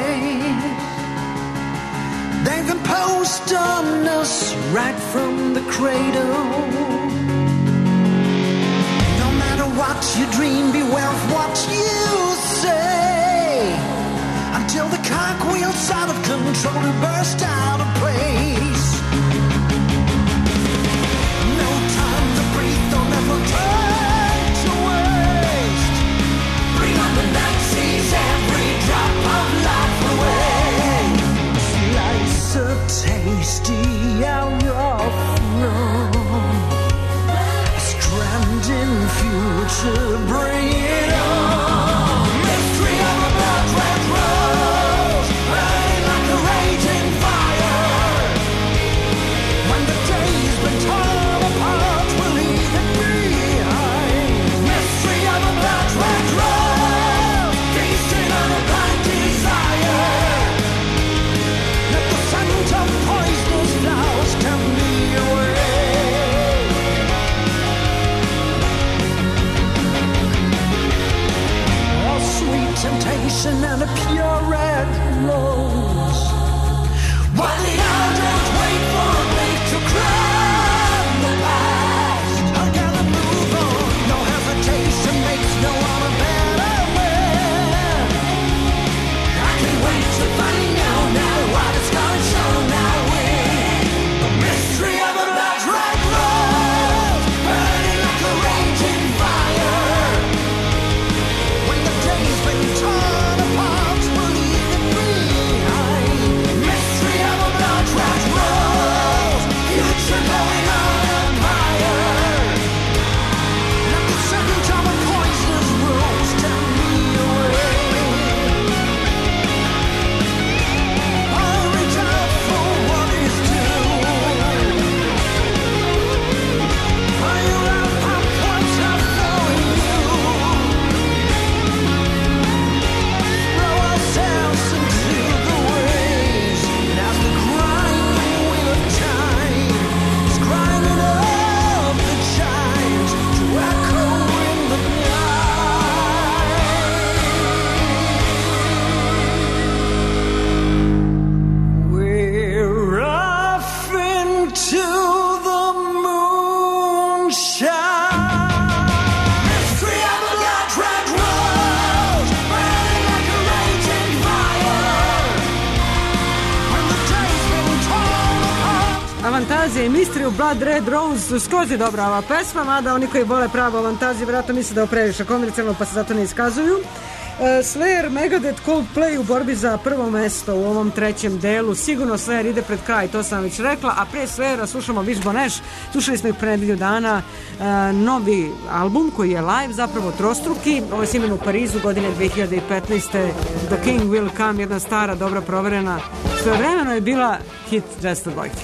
They've imposed on us right from the cradle. No matter what you dream, beware of what you say, until the cogwheels out of control and burst out of place. No time to breathe, don't ever turn to waste. Bring on the Nazis, every drop of life away. A tasty hour of love, a stranding future, bring it on. Mystery of a blood red rose, burning like a raging fire. When the day's been torn apart, we'll leave it behind. Mystery of a blood red rose, feasting on a blind desire. Of poisonous flowers turn me away. Avantazija i Mystery of Blood Red Rose, skroz je dobra ova pesma, mada oni koji vole pravo Avantaziju vjerojatno misle da je previše komercijalno pa se zato ne iskazuju. Slayer, Megadeth, Coldplay u borbi za prvo mesto u ovom trećem delu. Sigurno Slayer ide pred kraj, to sam već rekla, a pre Slayera slušamo Wishbone Ash. Slušali smo ih pre nedelju dana, novi album koji je live, zapravo trostruki. Ovo je snimen u Parizu godine 2015. The King Will Come, jedna stara, dobra, proverena, što je vremeno je bila hit Jester Dvojke.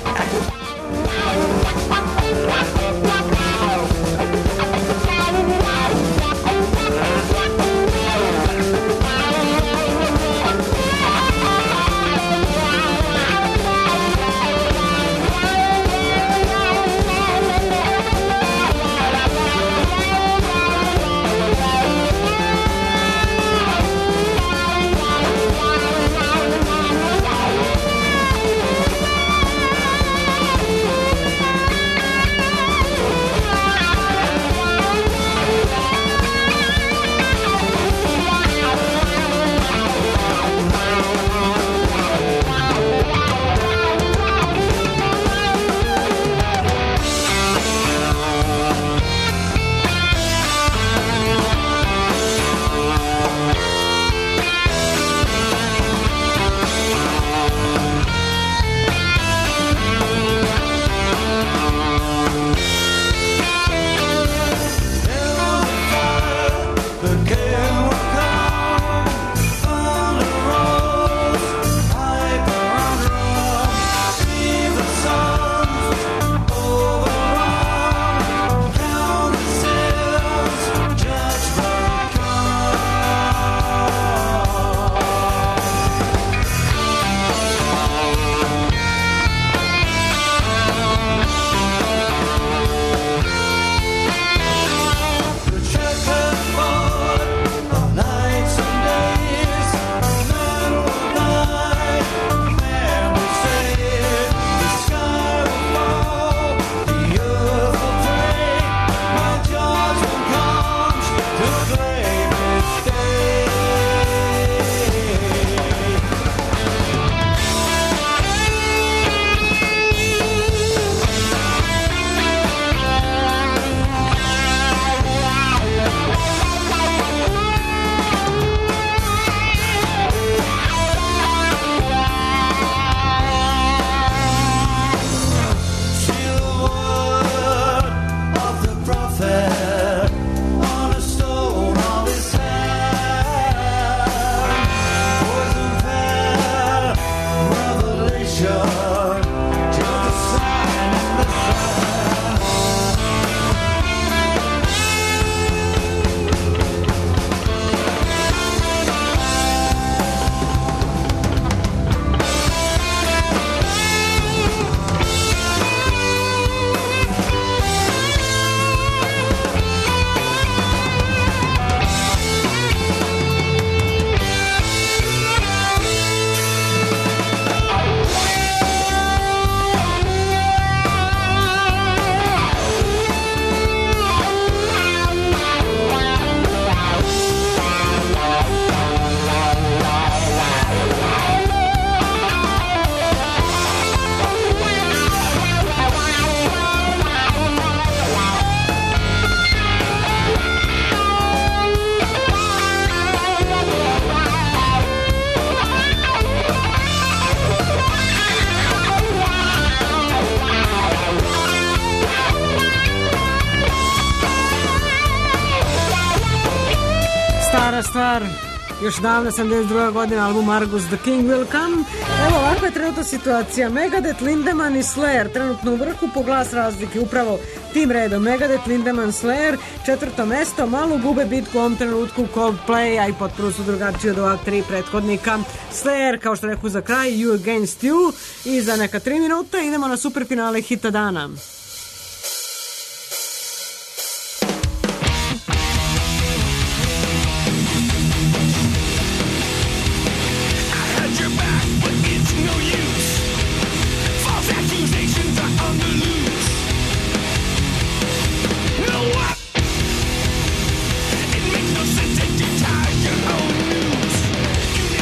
Stvar, još davna 72. godina, album Argus, The King Will Come. Evo, ovakva je trenutna situacija. Megadeth, Lindemann i Slayer trenutno u vrhu po glas razlike, upravo tim redom. Megadeth, Lindemann, Slayer, četvrto mesto, malo gube bitku u ovom trenutku Coldplay, a i potpuno su drugačiji od ovak tri prethodnika. Slayer, kao što reku za kraj, You Against You, i za neka 3 minuta idemo na superfinale hita dana.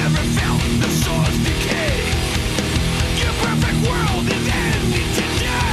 World is ending today.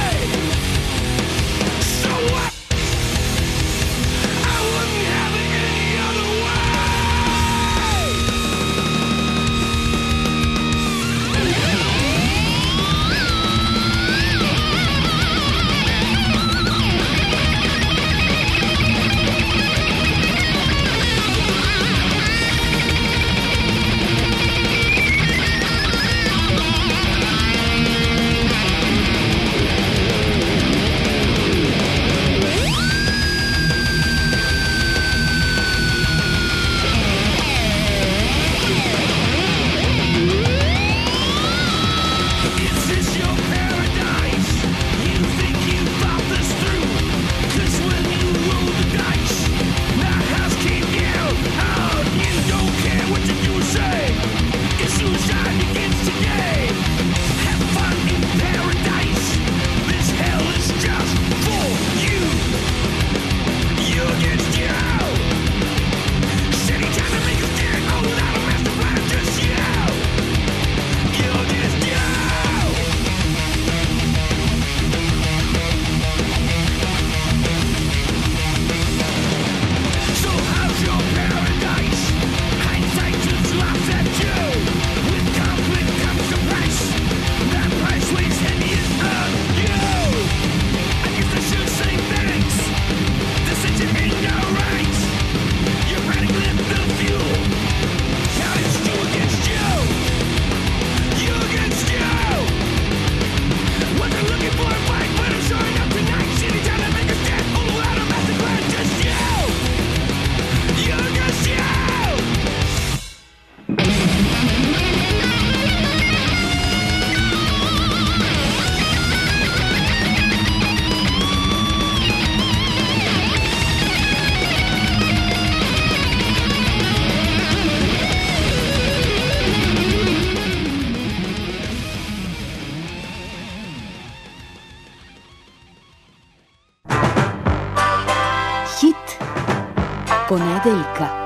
Ponedeljka.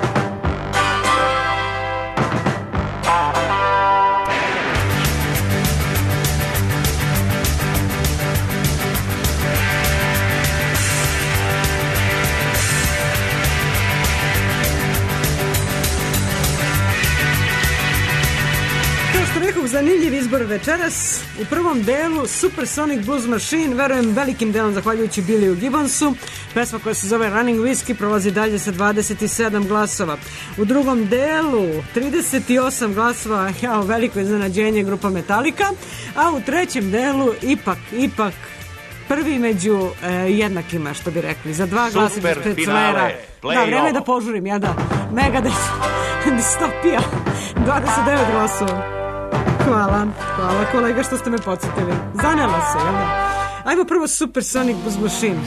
Zanimljiv izbor večeras. U prvom delu Supersonic Blues Machine, verujem velikim delom zahvaljujući Billyu Gibbonsu. Pesma koja se zove Running Whiskey prolazi dalje sa 27 glasova. U drugom delu 38 glasova, veliko iznenađenje, grupa Metallica. A u trećem delu ipak prvi među jednakima, što bi rekli. Za 2 glasa ispred Slera. Da, vreme je da požurim, ja da. Megadeth, Dystopia, 29 glasova. Hvala kolega što ste me podsjetili. Zanela se, jel da? Ajmo prvo Supersonic Blues Machine.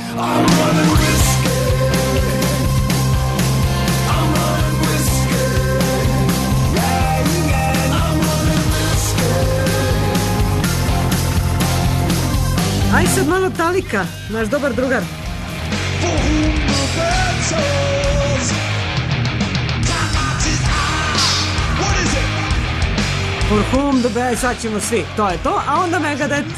Aj sad malo Metallica, naš dobar drugar. For whom the bell, sad ćemo svi, to je to, a onda Megadeth.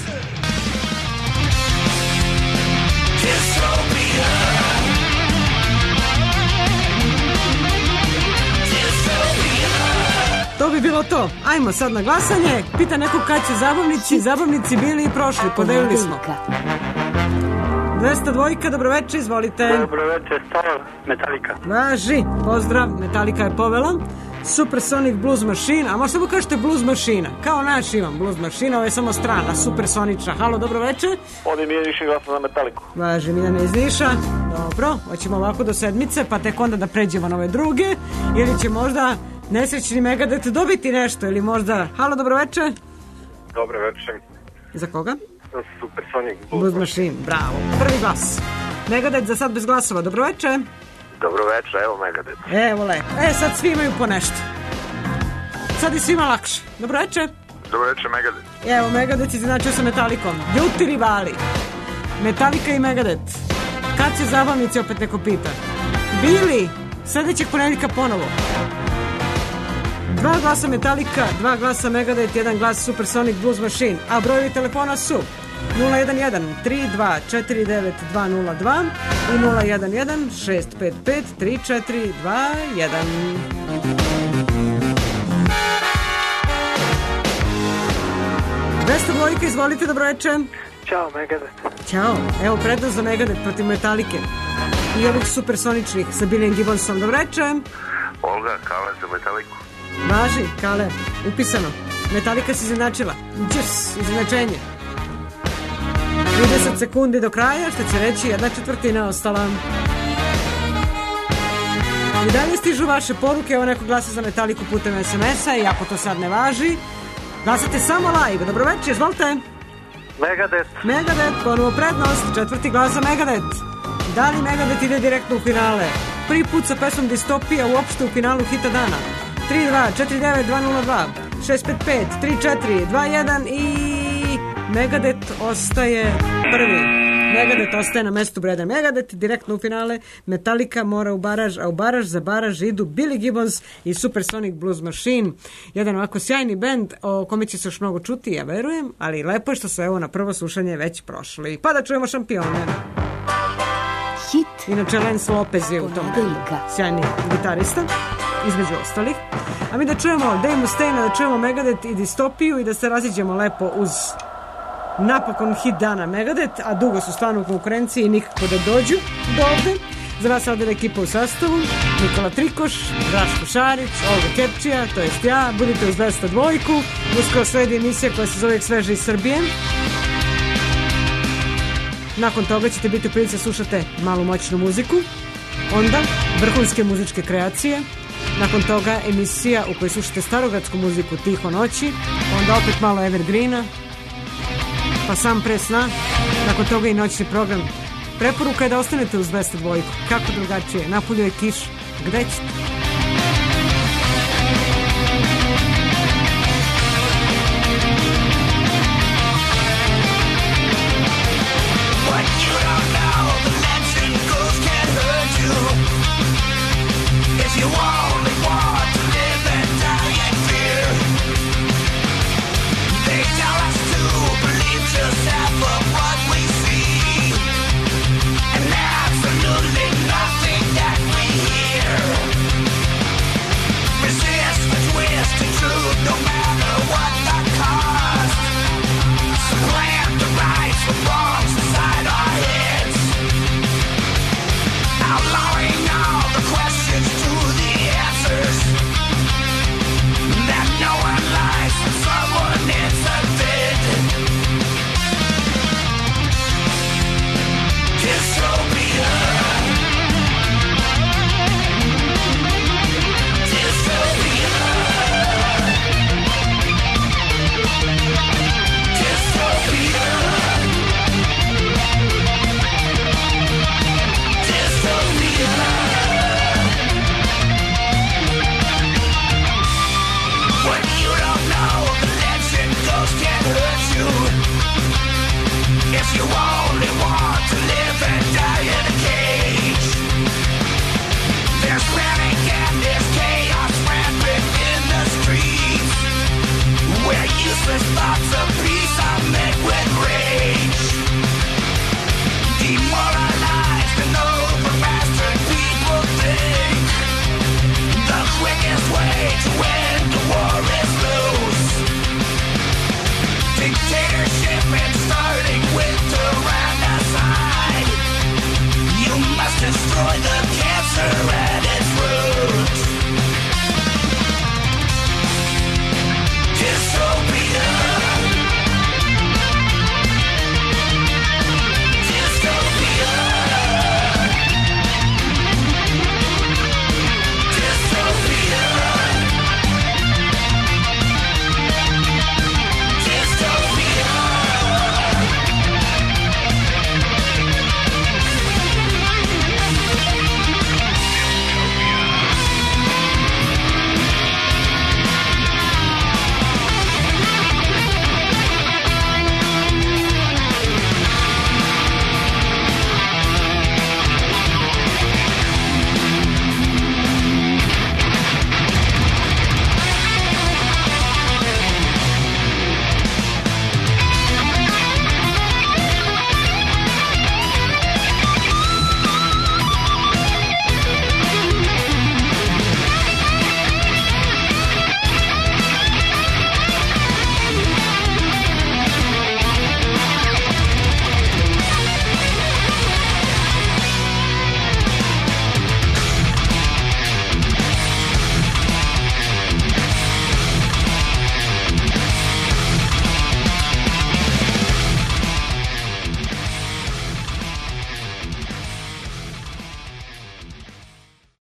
To bi bilo to. Ajmo sad na glasanje. Pita neko kad će zabavnici bili i prošli, podelili smo. 202, dobroveče, izvolite. Dobroveče, stav, Metallica. Važi, pozdrav, Metallica je povela. Supersonic Blues Machine, a možda mu kažete Blues Mašina, kao naš imam Blues Mašina, ovo je samo strana, supersonična. Halo, dobroveče. Ovdje mi je više glasa za Metalliku. Važi, Miljana iz Niša. Dobro, hoćemo ovako do sedmice, pa tek onda da pređemo na ove druge, ili će možda nesrećni Megadeth dobiti nešto, ili možda... Halo, dobroveče. Dobroveče. Za koga? Za Supersonic Blues Machine, bravo. Prvi glas. Megadeth za sad bez glasova, dobroveče. Dobroveče, evo Megadeth. Evo lepo. Sad svi imaju po nešto. Sad je svima lakše. Dobroveče. Dobroveče, Megadeth. Evo, Megadeth izjednačio sa Metallicom. Ljuti rivali. Metallica i Megadeth. Kad će zabavnici, opet neko pita. Bili sledećeg ponedjeljka ponovo. 2 glasa Metallica, 2 glasa Megadeth, 1 glas Supersonic Blues Machine. A brojevi telefona su 011-3249202 i 011-655-3421. Vesta Dvojka, izvolite, dobroveče. Ćao, Megadeth. Ćao, evo prednost za Megadeth protiv Metallike i ovih supersoničnih sa Billyjem Gibbonsom. Dobroveče. Olga, Kale za Metalliku. Važi, Kale, upisano. Metallica se izjednačila. Izjednačenje. 30 sekundi do kraja, što će reći 1/4 ostala. I dalje stižu vaše poruke, evo neko glasa za Metalliku putem SMS-a, iako to sad ne važi. Glasate samo live. Dobroveče, izvolite. Megadeth, ponovo prednost, 4. glas za Megadeth. Da li Megadeth ide direktno u finale? Prvi put sa pesmom Dystopia uopšte u finalu hita dana. 3-2-4-9-2-0-2 6-5-5-3-4-2-1 i Megadeth ostaje prvi. Megadeth ostaje na mestu broj 1. Megadeth direktno u finale. Metallica mora u baraž, a u baraž za baraž idu Billy Gibbons i Supersonic Blues Machine. Jedan ovako sjajni bend o kome će se još mnogo čuti, ja verujem, ali lepo je što su evo na prvo slušanje već prošli. Pa da čujemo šampione. Hit. Inače Lance Lopez je u tom bendu. Sjajni gitarista, između ostalih. A mi da čujemo Dave Mustaine, da čujemo Megadeth i Dystopiju i da se raziđemo lepo uz napokon hit dana Megadeth, a dugo su stvarno u konkurenciji i nikako da dođu do ovde. Za vas ovdje ekipa u sastavu: Nikola Trikoš, Raško Šarić, Olga Kepčija, to jest ja. Budite uz 202. Uskoro sledi emisija koja se zove Sveže iz Srbije. Nakon toga ćete biti u prilici da slušate malu moćnu muziku, onda vrhunske muzičke kreacije, nakon toga emisija u kojoj slušate starogradsku muziku Tiho noći, onda opet malo Evergreena, pa sam pre sna, nakon toga i noćni program. Preporuka je da ostanete uz 202. Kako drugačije, napolju je kiš, gde ćete? What you don't know, the legend goes can't hurt you. guess you only want to live and die in a cage. There's panic and there's chaos rampant in the streets, where useless thoughts appear.